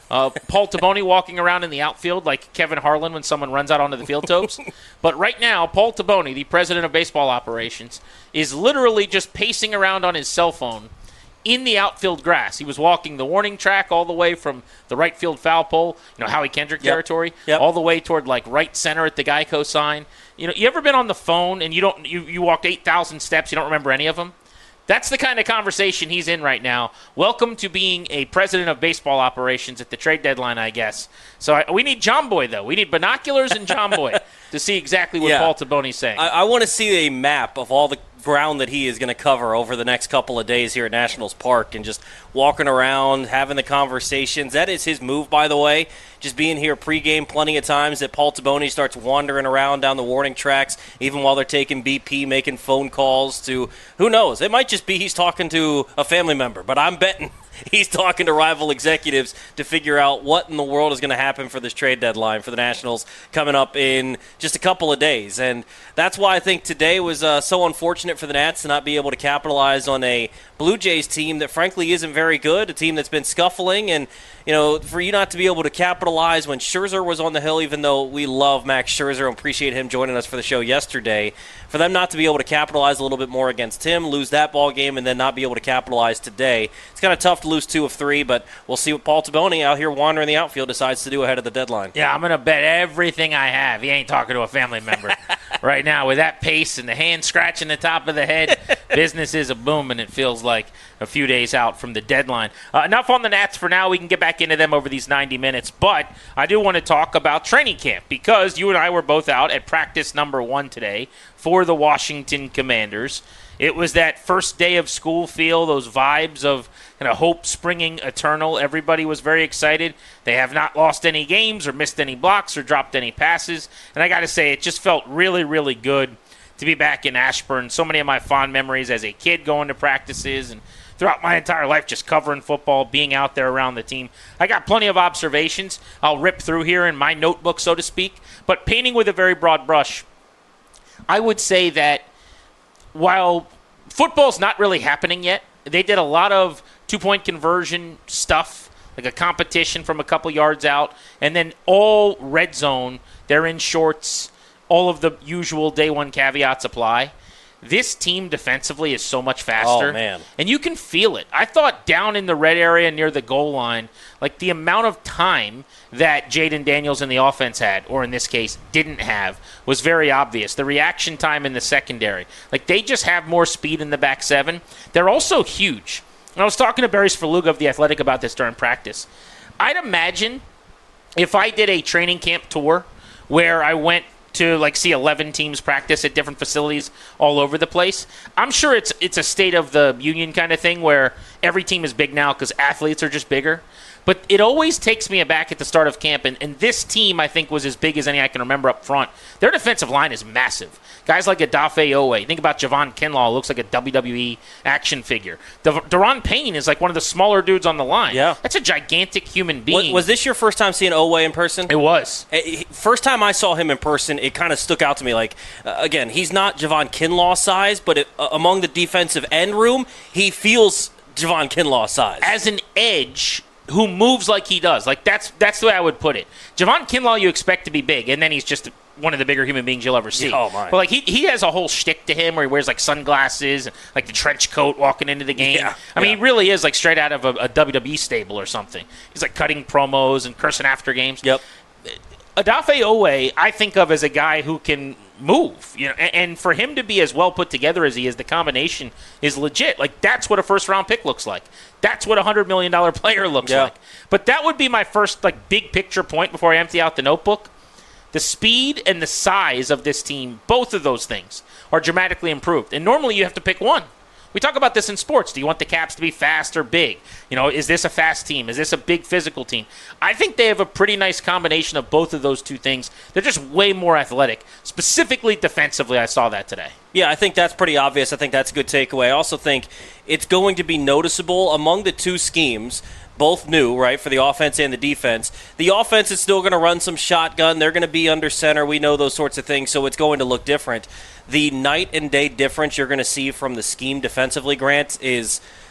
Uh, Paul Taboni walking around in the outfield like Kevin Harlan when someone runs out onto the field topes. But right now, Paul Taboni, the president of baseball operations, is literally just pacing around on his cell phone in the outfield grass. He was walking the warning track all the way from the right field foul pole, you know, Howie Kendrick Yep. territory, Yep. all the way toward like right center at the Geico sign. You know, you ever been on the phone and you don't you, you walked eight thousand steps, you don't remember any of them? That's the kind of conversation he's in right now. Welcome to being a president of baseball operations at the trade deadline, I guess. So I, we need John Boy, though. We need binoculars and John Boy to see exactly what Yeah. Paul Taboni's saying. I, I want to see a map of all the ground that he is going to cover over the next couple of days here at Nationals Park and just walking around, having the conversations. That is his move, by the way, just being here pregame plenty of times that Paul Taboni starts wandering around down the warning tracks, even while they're taking B P, making phone calls to, who knows, it might just be he's talking to a family member, but I'm betting he's talking to rival executives to figure out what in the world is going to happen for this trade deadline for the Nationals coming up in just a couple of days. And that's why I think today was uh, so unfortunate for the Nats to not be able to capitalize on a Blue Jays team that frankly isn't very good, a team that's been scuffling. And, you know, for you not to be able to capitalize when Scherzer was on the hill, even though we love Max Scherzer and appreciate him joining us for the show yesterday, for them not to be able to capitalize a little bit more against him, lose that ball game, and then not be able to capitalize today. It's kind of tough to lose two of three, but we'll see what Paul Taboni out here wandering the outfield decides to do ahead of the deadline. Yeah, I'm going to bet everything I have he ain't talking to a family member right now. With that pace and the hand scratching the top of the head, business is a booming, it feels like, a few days out from the deadline. Uh, enough on the Nats for now. We can get back into them over these ninety minutes, but I do want to talk about training camp because you and I were both out at practice number one today for the Washington Commanders. It was that first day of school feel, those vibes of kind of hope springing eternal. Everybody was very excited. They have not lost any games or missed any blocks or dropped any passes. And I got to say, it just felt really, really good to be back in Ashburn. So many of my fond memories as a kid going to practices and throughout my entire life just covering football, being out there around the team. I got plenty of observations I'll rip through here in my notebook, so to speak. But painting with a very broad brush, I would say that while football's not really happening yet, they did a lot of two-point conversion stuff, like a competition from a couple yards out, and then all red zone, they're in shorts, all of the usual day one caveats apply. This team defensively is so much faster. Oh, man. And you can feel it. I thought down in the red area near the goal line, like the amount of time that Jaden Daniels in the offense had, or in this case, didn't have, was very obvious. The reaction time in the secondary. Like, they just have more speed in the back seven. They're also huge. And I was talking to Barry Svrluga of The Athletic about this during practice. I'd imagine if I did a training camp tour where I went to like see eleven teams practice at different facilities all over the place. I'm sure it's it's a state of the union kind of thing where every team is big now because athletes are just bigger. But it always takes me aback at the start of camp, and, and this team, I think, was as big as any I can remember up front. Their defensive line is massive. Guys like Adafe Owe. Think about Javon Kinlaw, looks like a W W E action figure. De- Deron Payne is like one of the smaller dudes on the line. Yeah. That's a gigantic human being. Was, was this your first time seeing Owe in person? It was. First time I saw him in person, it kind of stuck out to me. Like, uh, again, he's not Javon Kinlaw size, but it, uh, among the defensive end room, he feels Javon Kinlaw size. As an edge who moves like he does. Like, that's that's the way I would put it. Javon Kinlaw you expect to be big, and then he's just one of the bigger human beings you'll ever see. Oh, my. But, like, he he has a whole shtick to him where he wears, like, sunglasses and, like, the trench coat walking into the game. Yeah, I mean, yeah. he really is, like, straight out of a, a W W E stable or something. He's, like, cutting promos and cursing after games. Yep. Adafe Owe, I think of as a guy who can move, you know, and, and for him to be as well put together as he is, the combination is legit. Like, that's what a first round pick looks like. That's what a hundred million dollar player looks Yeah. like. But that would be my first like big picture point before I empty out the notebook. The speed and the size of this team, both of those things, are dramatically improved. And normally you have to pick one. We talk about this in sports. Do you want the Caps to be fast or big? You know, is this a fast team? Is this a big physical team? I think they have a pretty nice combination of both of those two things. They're just way more athletic. Specifically defensively, I saw that today. Yeah, I think that's pretty obvious. I think that's a good takeaway. I also think it's going to be noticeable among the two schemes, both new, right, for the offense and the defense. The offense is still going to run some shotgun. They're going to be under center. We know those sorts of things, so it's going to look different. The night and day difference you're going to see from the scheme defensively, Grant, is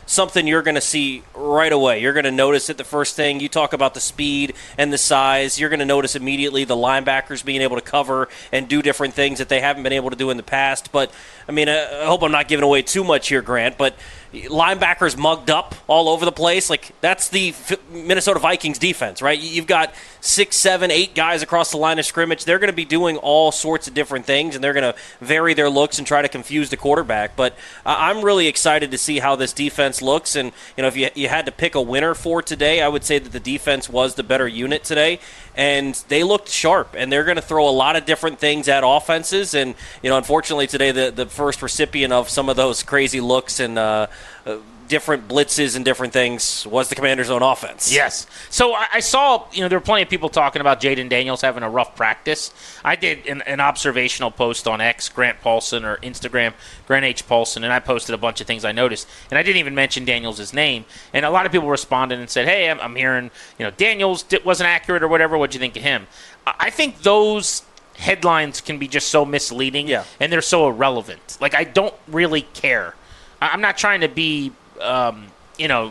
something you're going to see right away. You're going to notice it the first thing. You talk about the speed and the size. You're going to notice immediately the linebackers being able to cover and do different things that they haven't been able to do in the past. But, I mean, I hope I'm not giving away too much here, Grant, but linebackers mugged up all over the place. Like, that's the Minnesota Vikings defense, right? You've got six, seven, eight guys across the line of scrimmage. They're going to be doing all sorts of different things, and they're going to vary their looks and try to confuse the quarterback. But uh, I'm really excited to see how this defense looks. And, you know, if you, you had to pick a winner for today, I would say that the defense was the better unit today. And they looked sharp, and they're going to throw a lot of different things at offenses. And, you know, unfortunately today, the, the first recipient of some of those crazy looks and uh, uh, different blitzes and different things was the Commanders' own offense. Yes. So I, I saw, you know, there were plenty of people talking about Jaden Daniels having a rough practice. I did an, an observational post on X, Grant Paulson, or Instagram, Grant H. Paulson, and I posted a bunch of things I noticed. And I didn't even mention Daniels' name. And a lot of people responded and said, hey, I'm, I'm hearing, you know, Daniels wasn't accurate or whatever. What'd you think of him? I think those headlines can be just so misleading, yeah. and they're so irrelevant. Like, I don't really care. I'm not trying to be, um, you know,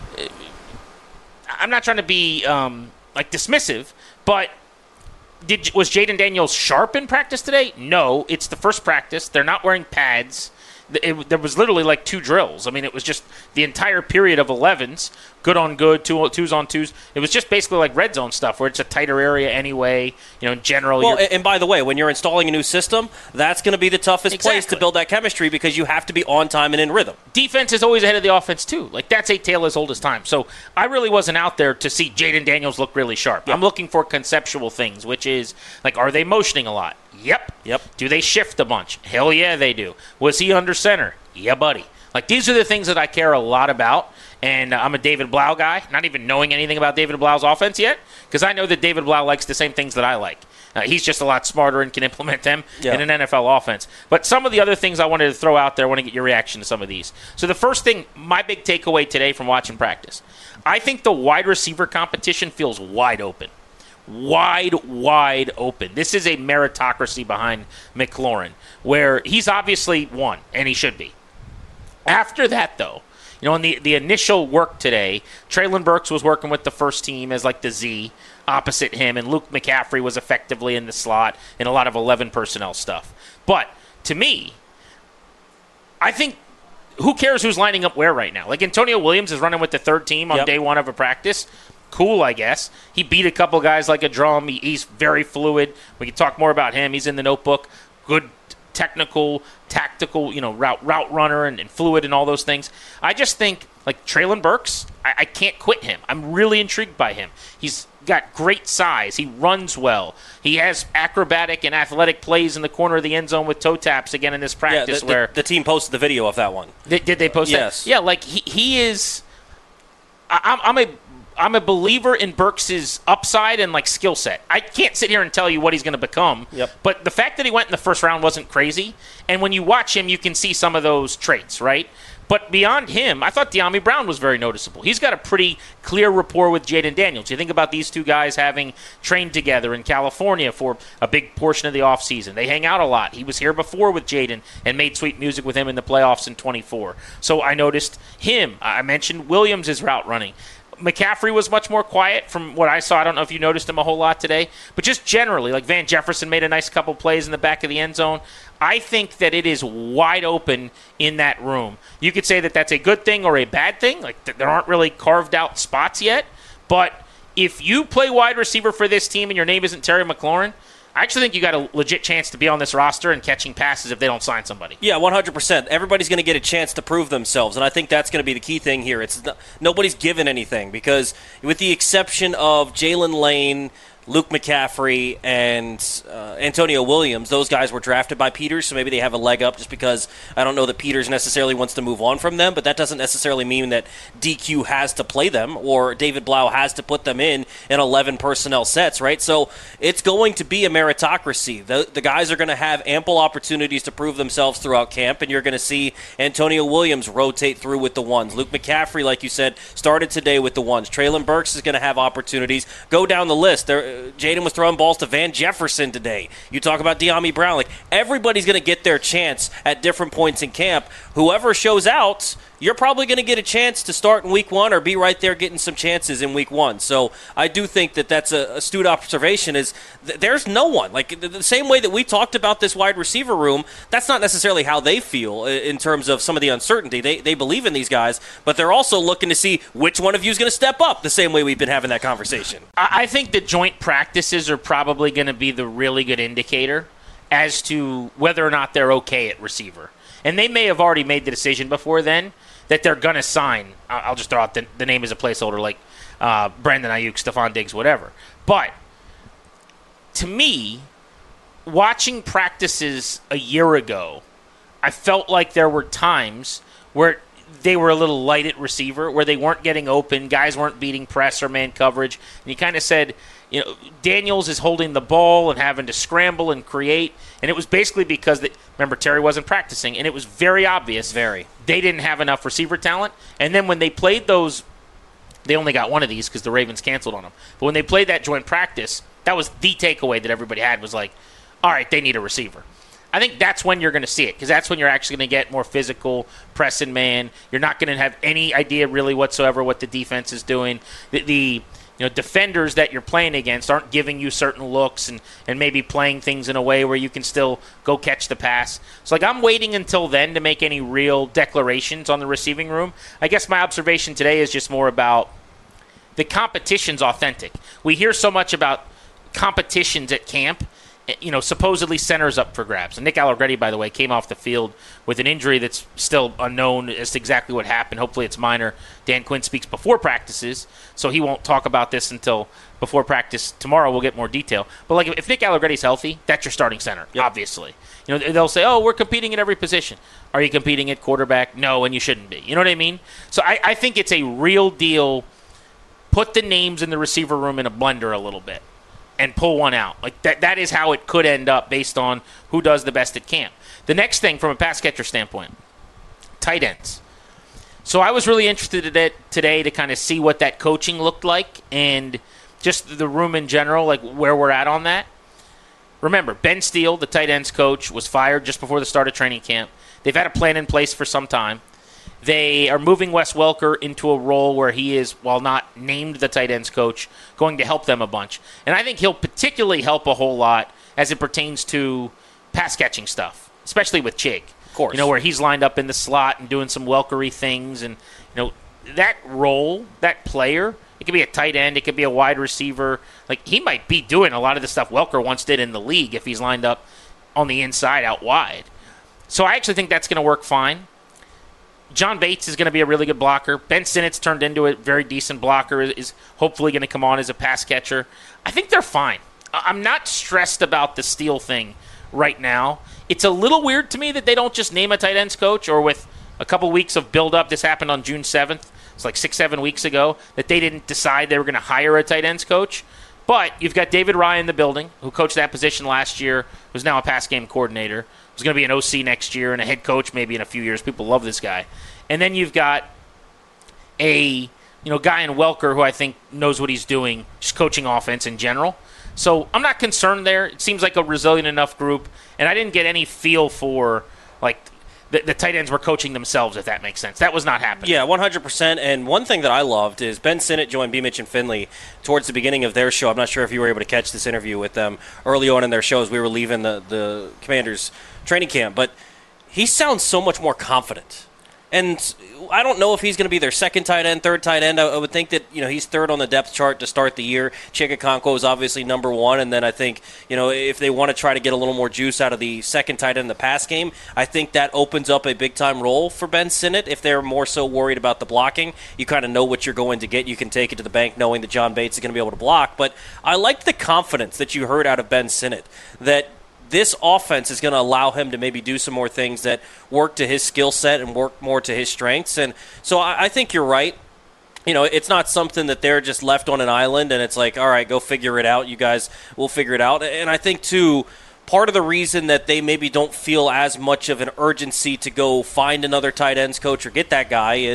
I'm not trying to be, um, like, dismissive, but did was Jaden Daniels sharp in practice today? No, it's the first practice. They're not wearing pads. It, there was literally like two drills. I mean, it was just the entire period of elevens, good on good, two, twos on twos. It was just basically like red zone stuff where it's a tighter area anyway. You know, in general. Well, and by the way, when you're installing a new system, that's going to be the toughest exactly. place to build that chemistry because you have to be on time and in rhythm. Defense is always ahead of the offense too. Like that's eight tail as old as time. So I really wasn't out there to see Jaden Daniels look really sharp. Yeah. I'm looking for conceptual things, which is like, are they motioning a lot? Yep. Yep. Do they shift a bunch? Hell yeah, they do. Was he under center? Yeah, buddy. Like, these are the things that I care a lot about, and uh, I'm a David Blau guy, not even knowing anything about David Blau's offense yet, because I know that David Blau likes the same things that I like. Uh, he's just a lot smarter and can implement them yeah. in an N F L offense. But some of the other things I wanted to throw out there, I want to get your reaction to some of these. So the first thing, my big takeaway today from watching practice, I think the wide receiver competition feels wide open. Wide, wide open. This is a meritocracy behind McLaurin, where he's obviously won, and he should be. After that, though, you know, in the, the initial work today, Treylon Burks was working with the first team as like the Z opposite him, and Luke McCaffrey was effectively in the slot in a lot of eleven personnel stuff. But to me, I think who cares who's lining up where right now? Like Antonio Williams is running with the third team on yep. day one of a practice. Cool, I guess. He beat a couple guys like a drum. He, he's very fluid. We can talk more about him. He's in the notebook. Good technical, tactical, you know, route route runner and, and fluid and all those things. I just think, like, Treylon Burks, I, I can't quit him. I'm really intrigued by him. He's got great size. He runs well. He has acrobatic and athletic plays in the corner of the end zone with toe taps again in this practice. Yeah, the, where the, the team posted the video of that one. They, did they post yes. that? Yeah, like, he, he is I, – I'm, I'm a – I'm a believer in Burks' upside and, like, skill set. I can't sit here and tell you what he's going to become. Yep. But the fact that he went in the first round wasn't crazy. And when you watch him, you can see some of those traits, right? But beyond him, I thought De'Ami Brown was very noticeable. He's got a pretty clear rapport with Jaden Daniels. You think about these two guys having trained together in California for a big portion of the offseason. They hang out a lot. He was here before with Jaden and made sweet music with him in the playoffs in twenty-four. So I noticed him. I mentioned Williams' route running. McCaffrey was much more quiet from what I saw. I don't know if you noticed him a whole lot today. But just generally, like Van Jefferson made a nice couple plays in the back of the end zone. I think that it is wide open in that room. You could say that that's a good thing or a bad thing. Like, there aren't really carved out spots yet. But if you play wide receiver for this team and your name isn't Terry McLaurin, I actually think you got a legit chance to be on this roster and catching passes if they don't sign somebody. Yeah, one hundred percent. Everybody's going to get a chance to prove themselves, and I think that's going to be the key thing here. It's not, nobody's given anything because with the exception of Jalen Lane, Luke McCaffrey, and uh, Antonio Williams, those guys were drafted by Peters, so maybe they have a leg up just because I don't know that Peters necessarily wants to move on from them, but that doesn't necessarily mean that D Q has to play them or David Blau has to put them in in eleven personnel sets, right? So it's going to be a meritocracy. The, the guys are going to have ample opportunities to prove themselves throughout camp, and you're going to see Antonio Williams rotate through with the ones. Luke McCaffrey, like you said, started today with the ones. Treylon Burks is going to have opportunities. Go down the list. There Jaden was throwing balls to Van Jefferson today. You talk about De'Ami Brown. Like, everybody's going to get their chance at different points in camp. Whoever shows out, you're probably going to get a chance to start in week one or be right there getting some chances in week one. So I do think that that's a astute observation is th- there's no one. Like the, the same way that we talked about this wide receiver room, that's not necessarily how they feel in terms of some of the uncertainty. They, they believe in these guys, but they're also looking to see which one of you is going to step up the same way we've been having that conversation. I think the joint practices are probably going to be the really good indicator as to whether or not they're okay at receiver. And they may have already made the decision before then that they're going to sign. I'll just throw out the, the name as a placeholder, like uh, Brandon Ayuk, Stephon Diggs, whatever. But to me, watching practices a year ago, I felt like there were times where they were a little light at receiver, where they weren't getting open, guys weren't beating press or man coverage, and you kind of said, you know, Daniels is holding the ball and having to scramble and create, and it was basically because, they, remember, Terry wasn't practicing, and it was very obvious very. they didn't have enough receiver talent, and then when they played those, they only got one of these because the Ravens canceled on them, but when they played that joint practice, that was the takeaway that everybody had was like, all right, they need a receiver. I think that's when you're going to see it because that's when you're actually going to get more physical, press and man. You're not going to have any idea really whatsoever what the defense is doing. The, the you know defenders that you're playing against aren't giving you certain looks and, and maybe playing things in a way where you can still go catch the pass. So like I'm waiting until then to make any real declarations on the receiving room. I guess my observation today is just more about the competition's authentic. We hear so much about competitions at camp. You know, supposedly centers up for grabs. And Nick Allegretti, by the way, came off the field with an injury that's still unknown as to exactly what happened. Hopefully it's minor. Dan Quinn speaks before practices, so he won't talk about this until before practice tomorrow. We'll get more detail. But, like, if Nick Allegretti's healthy, that's your starting center, yep. obviously. You know, they'll say, oh, we're competing at every position. Are you competing at quarterback? No, and you shouldn't be. You know what I mean? So I, I think it's a real deal. Put the names in the receiver room in a blender a little bit. And pull one out. Like that that is how it could end up based on who does the best at camp. The next thing from a pass catcher standpoint, tight ends. So I was really interested in it today to kind of see what that coaching looked like and just the room in general, like where we're at on that. Remember, Ben Steele, the tight ends coach, was fired just before the start of training camp. They've had a plan in place for some time. They are moving Wes Welker into a role where he is, while not named the tight ends coach, going to help them a bunch. And I think he'll particularly help a whole lot as it pertains to pass-catching stuff, especially with Chig. Of course. You know, where he's lined up in the slot and doing some Welkery things. And, you know, that role, that player, it could be a tight end, it could be a wide receiver. Like, he might be doing a lot of the stuff Welker once did in the league if he's lined up on the inside out wide. So I actually think that's going to work fine. John Bates is going to be a really good blocker. Ben Sinnott's turned into a very decent blocker, is hopefully going to come on as a pass catcher. I think they're fine. I'm not stressed about the Steele thing right now. It's a little weird to me that they don't just name a tight ends coach, or with a couple weeks of build-up, this happened on June seventh. It's like six, seven weeks ago, that they didn't decide they were going to hire a tight ends coach. But you've got David Ryan in the building, who coached that position last year, who's now a pass game coordinator. Who's going to be an O C next year and a head coach maybe in a few years. People love this guy. And then you've got a you know guy in Welker who I think knows what he's doing, just coaching offense in general. So I'm not concerned there. It seems like a resilient enough group. And I didn't get any feel for, like, the, the tight ends were coaching themselves, if that makes sense. That was not happening. Yeah, one hundred percent. And one thing that I loved is Ben Sinnott joined B. Mitch and Finley towards the beginning of their show. I'm not sure if you were able to catch this interview with them early on in their show as we were leaving the, the Commanders training camp. But he sounds so much more confident. And I don't know if he's going to be their second tight end, third tight end. I, I would think that, you know, he's third on the depth chart to start the year. Chig Okonkwo is obviously number one. And then I think, you know, if they want to try to get a little more juice out of the second tight end in the pass game, I think that opens up a big-time role for Ben Sinnott. If they're more so worried about the blocking, you kind of know what you're going to get. You can take it to the bank knowing that John Bates is going to be able to block. But I liked the confidence that you heard out of Ben Sinnott, that this offense is going to allow him to maybe do some more things that work to his skill set and work more to his strengths. And so I, I think you're right. You know, it's not something that they're just left on an island and it's like, all right, go figure it out. You guys will figure it out. And I think, too, part of the reason that they maybe don't feel as much of an urgency to go find another tight ends coach or get that guy is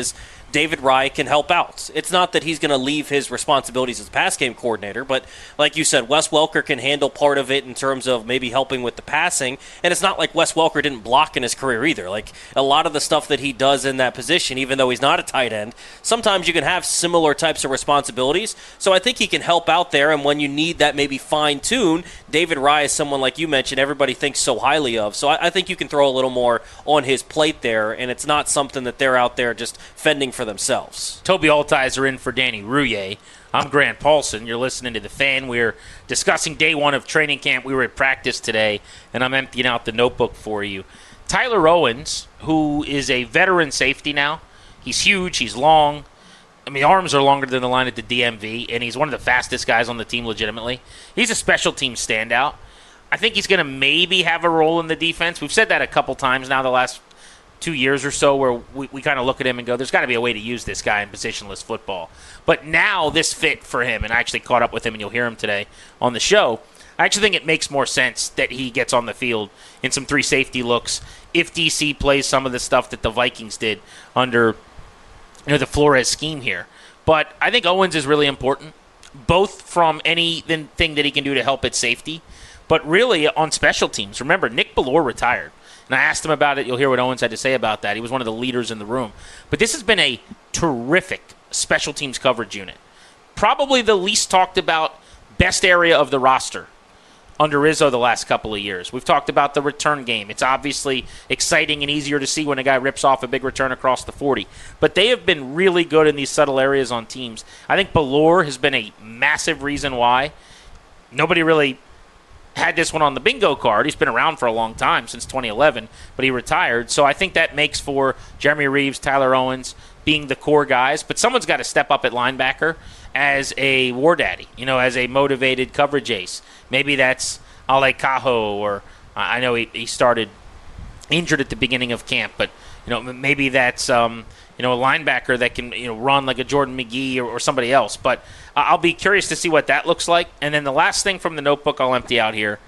David Rye can help out. It's not that he's going to leave his responsibilities as a pass game coordinator, but like you said, Wes Welker can handle part of it in terms of maybe helping with the passing, and it's not like Wes Welker didn't block in his career either. Like, a lot of the stuff that he does in that position, even though he's not a tight end, sometimes you can have similar types of responsibilities, so I think he can help out there, and when you need that maybe fine-tune, David Rye is someone, like you mentioned, everybody thinks so highly of, so I, I think you can throw a little more on his plate there, and it's not something that they're out there just fending for themselves. Toby Altizer in for Danny Rouillet. I'm Grant Paulson. You're listening to The Fan. We're discussing day one of training camp. We were at practice today, and I'm emptying out the notebook for you. Tyler Owens, who is a veteran safety now, he's huge, he's long. I mean, arms are longer than the line at the D M V, and he's one of the fastest guys on the team legitimately. He's a special team standout. I think he's going to maybe have a role in the defense. We've said that a couple times now the last two years or so where we, we kind of look at him and go, there's got to be a way to use this guy in positionless football. But now this fit for him, and I actually caught up with him, and you'll hear him today on the show. I actually think it makes more sense that he gets on the field in some three safety looks if D C plays some of the stuff that the Vikings did under you know, the Flores scheme here. But I think Owens is really important, both from anything that he can do to help at safety, but really on special teams. Remember, Nick Bellore retired. And I asked him about it. You'll hear what Owens had to say about that. He was one of the leaders in the room. But this has been a terrific special teams coverage unit. Probably the least talked about best area of the roster under Izzo the last couple of years. We've talked about the return game. It's obviously exciting and easier to see when a guy rips off a big return across the forty. But they have been really good in these subtle areas on teams. I think Bellore has been a massive reason why. Nobody really had this one on the bingo card. He's been around for a long time, since twenty eleven, but he retired. So I think that makes for Jeremy Reeves, Tyler Owens being the core guys. But someone's got to step up at linebacker as a war daddy, you know, as a motivated coverage ace. Maybe that's Ale Cajo, or uh, I know he, he started injured at the beginning of camp, but you know maybe that's um, you know a linebacker that can you know run like a Jordan McGee or, or somebody else. But uh, I'll be curious to see what that looks like. And then the last thing from the notebook I'll empty out here,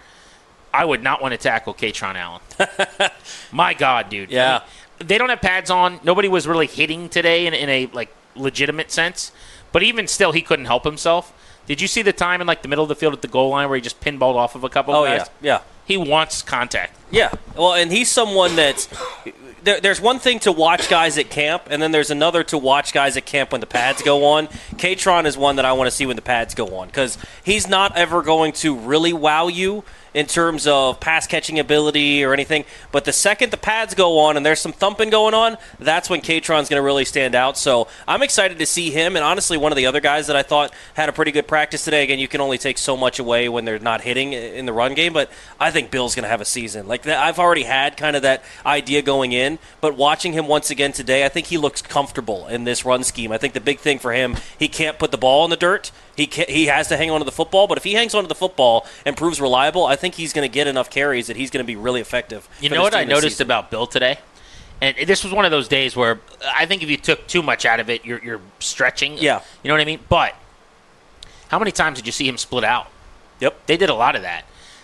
I would not want to tackle Kaytron Allen. My God, dude. Yeah. I mean, they don't have pads on. Nobody was really hitting today in, in a like legitimate sense. But even still, he couldn't help himself. Did you see the time in like the middle of the field at the goal line where he just pinballed off of a couple oh, of guys? yeah, yeah. He wants contact. Yeah. Well, and he's someone that's there, there's one thing to watch guys at camp, and then there's another to watch guys at camp when the pads go on. Kaytron is one that I want to see when the pads go on because he's not ever going to really wow you in terms of pass-catching ability or anything. But the second the pads go on and there's some thumping going on, that's when Kaytron's going to really stand out. So I'm excited to see him. And honestly, one of the other guys that I thought had a pretty good practice today, again, you can only take so much away when they're not hitting in the run game, but I think Bill's going to have a season. Like I've already had kind of that idea going in, but watching him once again today, I think he looks comfortable in this run scheme. I think the big thing for him, he can't put the ball in the dirt. He can, he has to hang on to the football, but if he hangs on to the football and proves reliable, I think he's going to get enough carries that he's going to be really effective. You know what I noticed about Bill today? And this was one of those days where I think if you took too much out of it, you're, you're stretching. Yeah. You know what I mean? But how many times did you see him split out? Yep. They did a lot of that.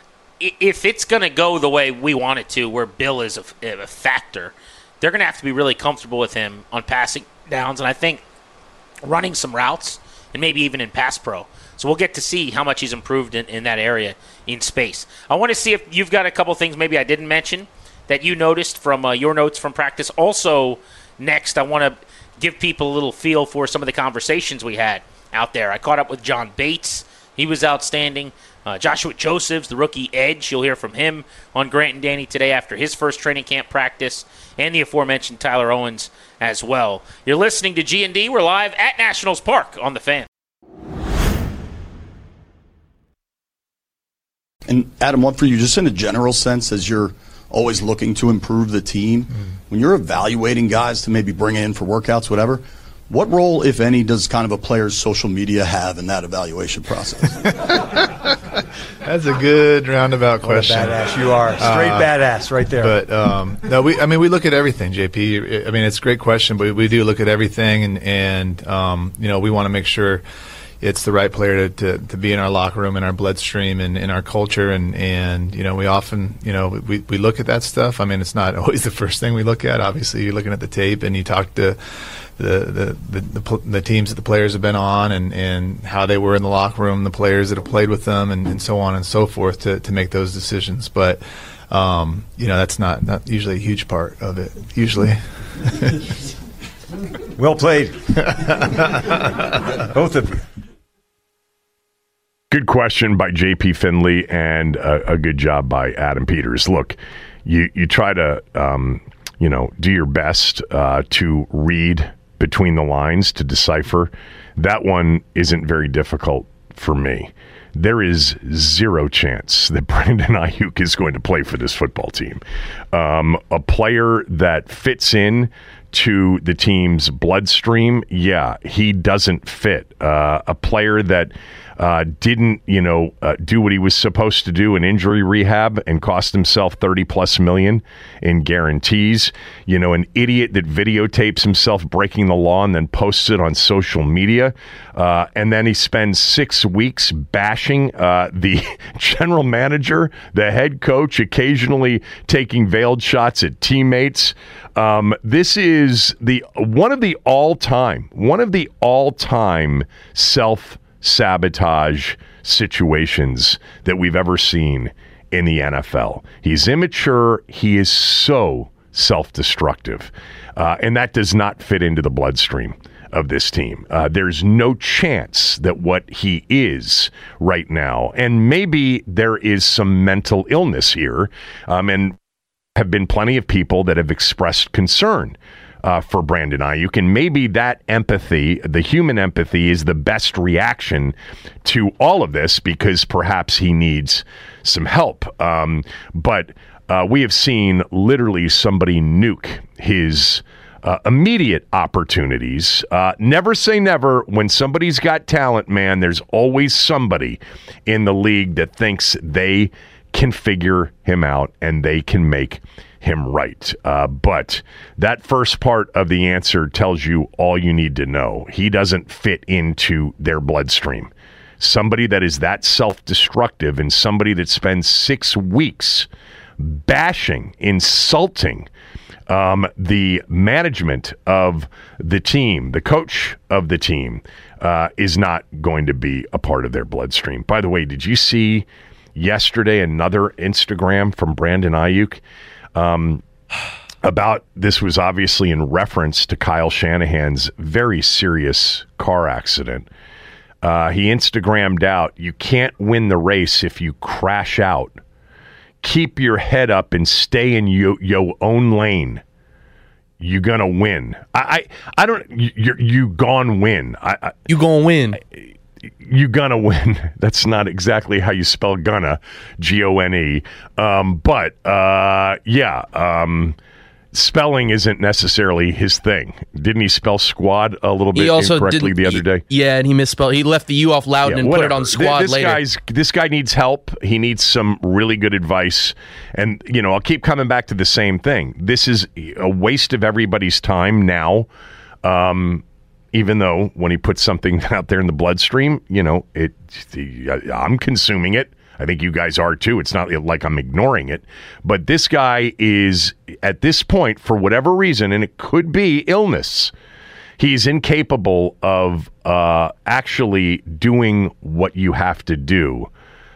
If it's going to go the way we want it to, where Bill is a, a factor, they're going to have to be really comfortable with him on passing downs. And I think running some routes, and maybe even in pass pro. So we'll get to see how much he's improved in, in that area in space. I want to see if you've got a couple things maybe I didn't mention that you noticed from uh, your notes from practice. Also, next, I want to give people a little feel for some of the conversations we had out there. I caught up with John Bates. He was outstanding. Uh, Joshua Josephs, the rookie edge. You'll hear from him on Grant and Danny today after his first training camp practice. And the aforementioned Tyler Owens as well. You're listening to G and D. We're live at Nationals Park on The Fan. And Adam, one for you, just in a general sense, as you're always looking to improve the team, mm-hmm. when you're evaluating guys to maybe bring in for workouts, whatever, what role, if any, does kind of a player's social media have in that evaluation process? That's a good roundabout what question. A badass you are, straight uh, badass right there. But um, no, we. I mean, we look at everything, J P. I mean, it's a great question, but we do look at everything, and and um, you know, we want to make sure it's the right player to, to, to be in our locker room, in our bloodstream, and in our culture. And, and you know, we often, you know, we, we look at that stuff. I mean, it's not always the first thing we look at. Obviously, you're looking at the tape and you talk to the the, the the pl- the teams that the players have been on, and, and how they were in the locker room, the players that have played with them, and, and so on and so forth to, to make those decisions. But um, you know, that's not, not usually a huge part of it. Usually. Well played. Both of you. Good question by J P Finley, and a, a good job by Adam Peters. Look, you, you try to, um, you know, do your best uh, to read between the lines, to decipher. That one isn't very difficult for me. There is zero chance that Brandon Ayuk is going to play for this football team. Um, a player that fits in to the team's bloodstream, yeah, he doesn't fit. Uh, a player that uh, didn't, you know, uh, do what he was supposed to do in injury rehab and cost himself thirty plus million in guarantees. You know, an idiot that videotapes himself breaking the law and then posts it on social media. Uh, and then he spends six weeks bashing uh, the general manager, the head coach, occasionally taking veiled shots at teammates. Um, this is the one of the all-time, one of the all-time self-sabotage situations that we've ever seen in the N F L. He's immature. He is so self-destructive. Uh, and that does not fit into the bloodstream of this team. Uh, there's no chance that what he is right now, and maybe there is some mental illness here, um, and have been plenty of people that have expressed concern uh, for Brandon Ayuk, and maybe that empathy, the human empathy, is the best reaction to all of this, because perhaps he needs some help. Um, but uh, we have seen literally somebody nuke his uh, immediate opportunities. Uh, never say never. When somebody's got talent, man, there's always somebody in the league that thinks they can figure him out and they can make him right. Uh, but that first part of the answer tells you all you need to know. He doesn't fit into their bloodstream. Somebody that is that self-destructive, and somebody that spends six weeks bashing, insulting um, the management of the team, the coach of the team, uh, is not going to be a part of their bloodstream. By the way, did you see yesterday another Instagram from Brandon Ayuk um, about, this was obviously in reference to Kyle Shanahan's very serious car accident. Uh, he Instagrammed out, "You can't win the race if you crash out. Keep your head up and stay in your, your own lane. You're gonna win." I, I, I don't. You, you gone win. I, I, you gonna win. I, you gonna win. That's not exactly how you spell gonna, G O N E. Um, but uh, yeah, um, spelling isn't necessarily his thing. Didn't he spell squad a little bit he also incorrectly the other day? Yeah, and he misspelled. He left the U off Loudon yeah, and whatever. put it on squad this later. Guy's, this guy needs help. He needs some really good advice. And, you know, I'll keep coming back to the same thing. This is a waste of everybody's time now. Um, even though when he puts something out there in the bloodstream, you know, it, I'm consuming it. I think you guys are too. It's not like I'm ignoring it. But this guy is, at this point, for whatever reason, and it could be illness, he's incapable of uh, actually doing what you have to do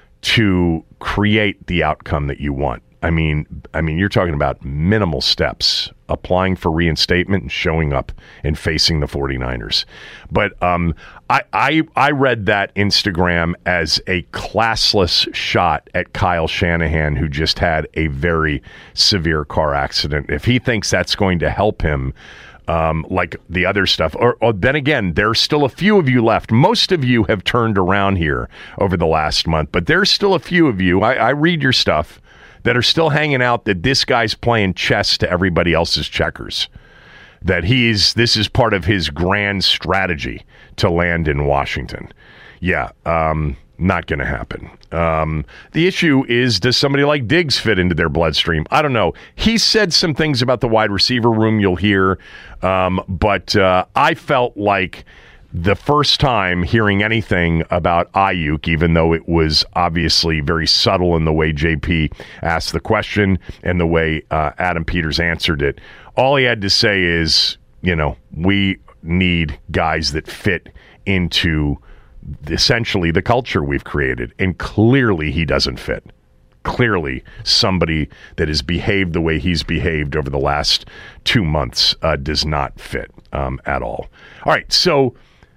to create the outcome that you want. I mean, I mean, you're talking about minimal steps, applying for reinstatement and showing up and facing the 49ers. But um, I, I I read that Instagram as a classless shot at Kyle Shanahan, who just had a very severe car accident. If he thinks that's going to help him, um, like the other stuff, or, or then again, there's still a few of you left. Most of you have turned around here over the last month, but there's still a few of you. I, I read your stuff that are still hanging out that this guy's playing chess to everybody else's checkers, that he's this is part of his grand strategy to land in Washington. Yeah, um, not going to happen. Um, the issue is, does somebody like Diggs fit into their bloodstream? I don't know. He said some things about the wide receiver room you'll hear, um, but uh, I felt like the first time hearing anything about Ayuk, even though it was obviously very subtle in the way J P asked the question and the way uh, Adam Peters answered it, all he had to say is, you know, we need guys that fit into essentially the culture we've created. And clearly he doesn't fit. Clearly somebody that has behaved the way he's behaved over the last two months uh, does not fit um, at all. All right, so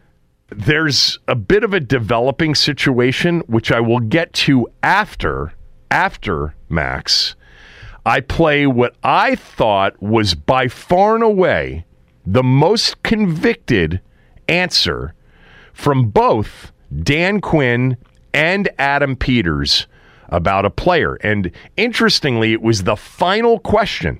there's a bit of a developing situation, which I will get to after, after Max. I play what I thought was by far and away the most convicted answer from both Dan Quinn and Adam Peters about a player. And interestingly, it was the final question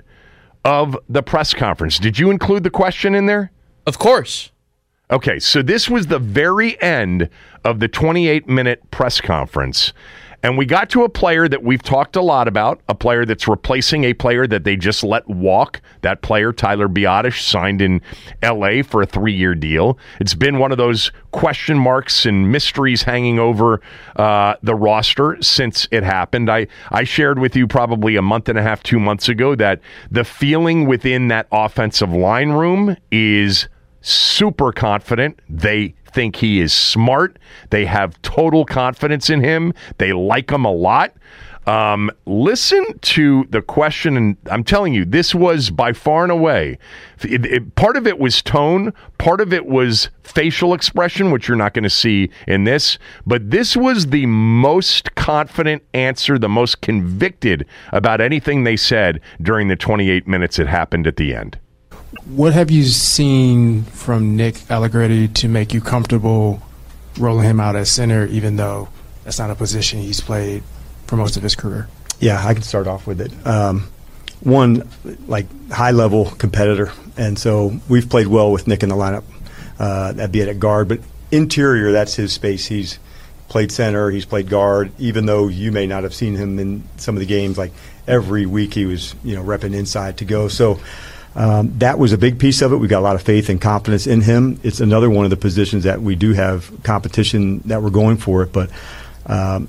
of the press conference. Did you include the question in there? Of course. Okay, so this was the very end of the twenty-eight minute press conference. And we got to a player that we've talked a lot about, a player that's replacing a player that they just let walk. That player, Tyler Biadasz, signed in L A for a three-year deal. It's been one of those question marks and mysteries hanging over uh, the roster since it happened. I, I shared with you probably a month and a half, two months ago, that the feeling within that offensive line room is super confident. They think he is smart. They have total confidence in him. They like him a lot. Um, listen to the question, and I'm telling you, this was by far and away. It, it, part of it was tone. Part of it was facial expression, which you're not going to see in this. But this was the most confident answer, the most convicted about anything they said during the twenty-eight minutes it happened at the end. What have you seen from Nick Allegretti to make you comfortable rolling him out at center, even though that's not a position he's played for most of his career? Yeah, I can start off with it. Um, one, like, high-level competitor, and so we've played well with Nick in the lineup, uh, that be it at guard. But interior, that's his space. He's played center, he's played guard, even though you may not have seen him in some of the games. Like, every week he was, you know, repping inside to go. So Um, that was a big piece of it. We got a lot of faith and confidence in him. It's another one of the positions that we do have competition that we're going for it. But um,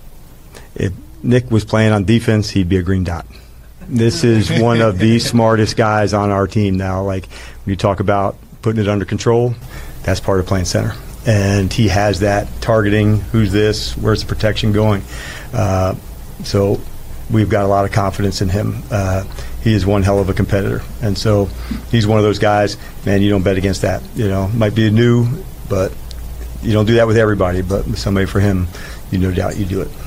if Nick was playing on defense, he'd be a green dot. This is one of the smartest guys on our team now. Like, when you talk about putting it under control, that's part of playing center. And he has that targeting. Who's this? Where's the protection going? Uh, so we've got a lot of confidence in him. Uh, he is one hell of a competitor. And so he's one of those guys, man, you don't bet against that. You know, might be new, but you don't do that with everybody. But with somebody for him, you no doubt you do it.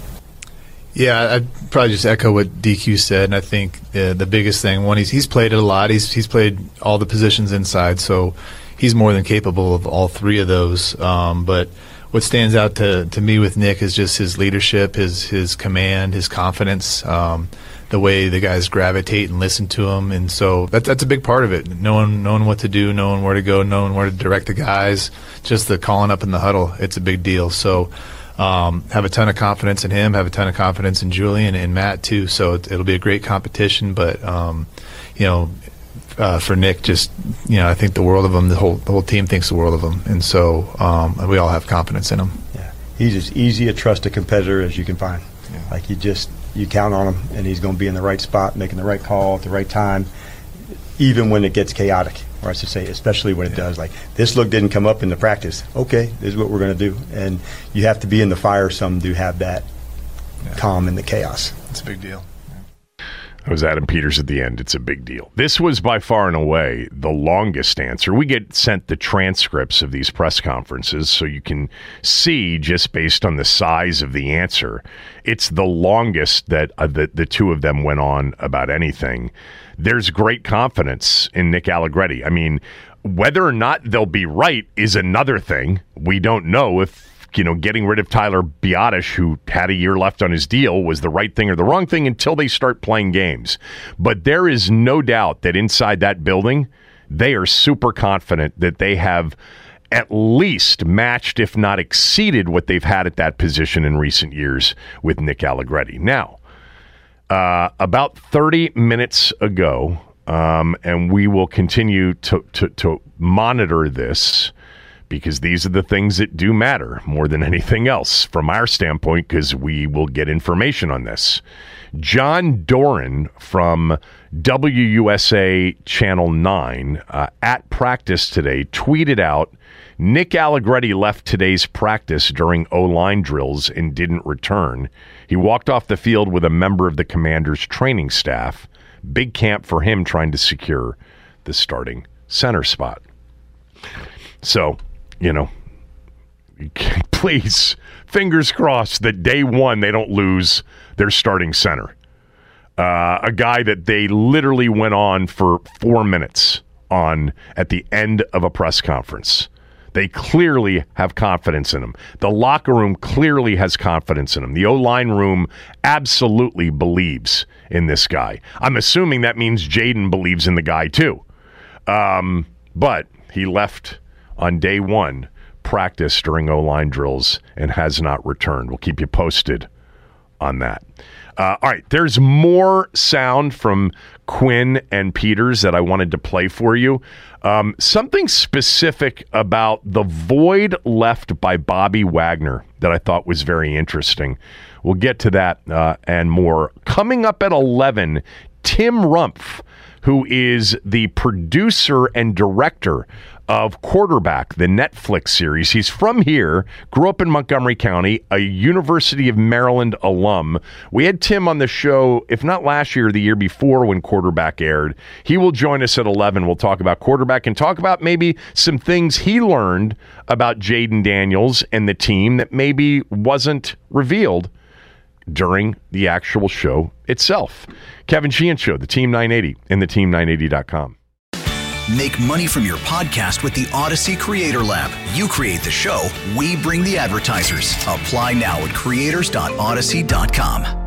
Yeah, I'd probably just echo what D Q said. And I think uh, the biggest thing, one, he's, he's played it a lot. He's, he's played all the positions inside, so he's more than capable of all three of those. Um, but what stands out to, to me with Nick is just his leadership, his his command, his confidence, um, the way the guys gravitate and listen to him. And so that, that's a big part of it, knowing, knowing what to do, knowing where to go, knowing where to direct the guys, just the calling up in the huddle. It's a big deal. So um, have a ton of confidence in him, have a ton of confidence in Julian and Matt too. So it, it'll be a great competition. But, um, you know, Uh, for Nick, just, you know, I think the world of him. The whole the whole team thinks the world of him, and so um, we all have confidence in him. Yeah, he's as easy a trusted competitor as you can find. Yeah. Like, you just you count on him, and he's going to be in the right spot, making the right call at the right time, even when it gets chaotic, or I should say, especially when it yeah. does. Like, this look didn't come up in the practice. Okay, this is what we're going to do, and you have to be in the fire some to have that yeah. calm in the chaos. It's a big deal. That was Adam Peters at the end. It's a big deal. This was by far and away the longest answer. We get sent the transcripts of these press conferences so you can see, just based on the size of the answer, it's the longest that uh, the, the two of them went on about anything. There's great confidence in Nick Allegretti. I mean, whether or not they'll be right is another thing. We don't know if, you know, getting rid of Tyler Biadasz, who had a year left on his deal, was the right thing or the wrong thing until they start playing games. But there is no doubt that inside that building, they are super confident that they have at least matched, if not exceeded, what they've had at that position in recent years with Nick Allegretti. Now, uh, about thirty minutes ago, um, and we will continue to, to, to monitor this, because these are the things that do matter more than anything else from our standpoint, because we will get information on this. John Doran from W U S A Channel nine uh, at practice today tweeted out, Nick Allegretti left today's practice during O-line drills and didn't return. He walked off the field with a member of the Commanders' training staff. Big camp for him trying to secure the starting center spot. So, you know, please, fingers crossed that day one they don't lose their starting center. Uh, a guy that they literally went on for four minutes on at the end of a press conference. They clearly have confidence in him. The locker room clearly has confidence in him. The O-line room absolutely believes in this guy. I'm assuming that means Jayden believes in the guy too. Um, but he left on day one practice during O-line drills and has not returned. We'll keep you posted on that. Uh, all right, there's more sound from Quinn and Peters that I wanted to play for you. Um, something specific about the void left by Bobby Wagner that I thought was very interesting. We'll get to that uh, and more. Coming up at eleven, Tim Rumpf, who is the producer and director of Quarterback, the Netflix series. He's from here, grew up in Montgomery County, a University of Maryland alum. We had Tim on the show, if not last year, the year before when Quarterback aired. He will join us at eleven. We'll talk about Quarterback and talk about maybe some things he learned about Jayden Daniels and the team that maybe wasn't revealed during the actual show itself. Kevin Sheehan Show, the Team nine eighty, and the team nine eighty dot com. Make money from your podcast with the Odyssey Creator Lab. You create the show, we bring the advertisers. Apply now at creators dot odyssey dot com.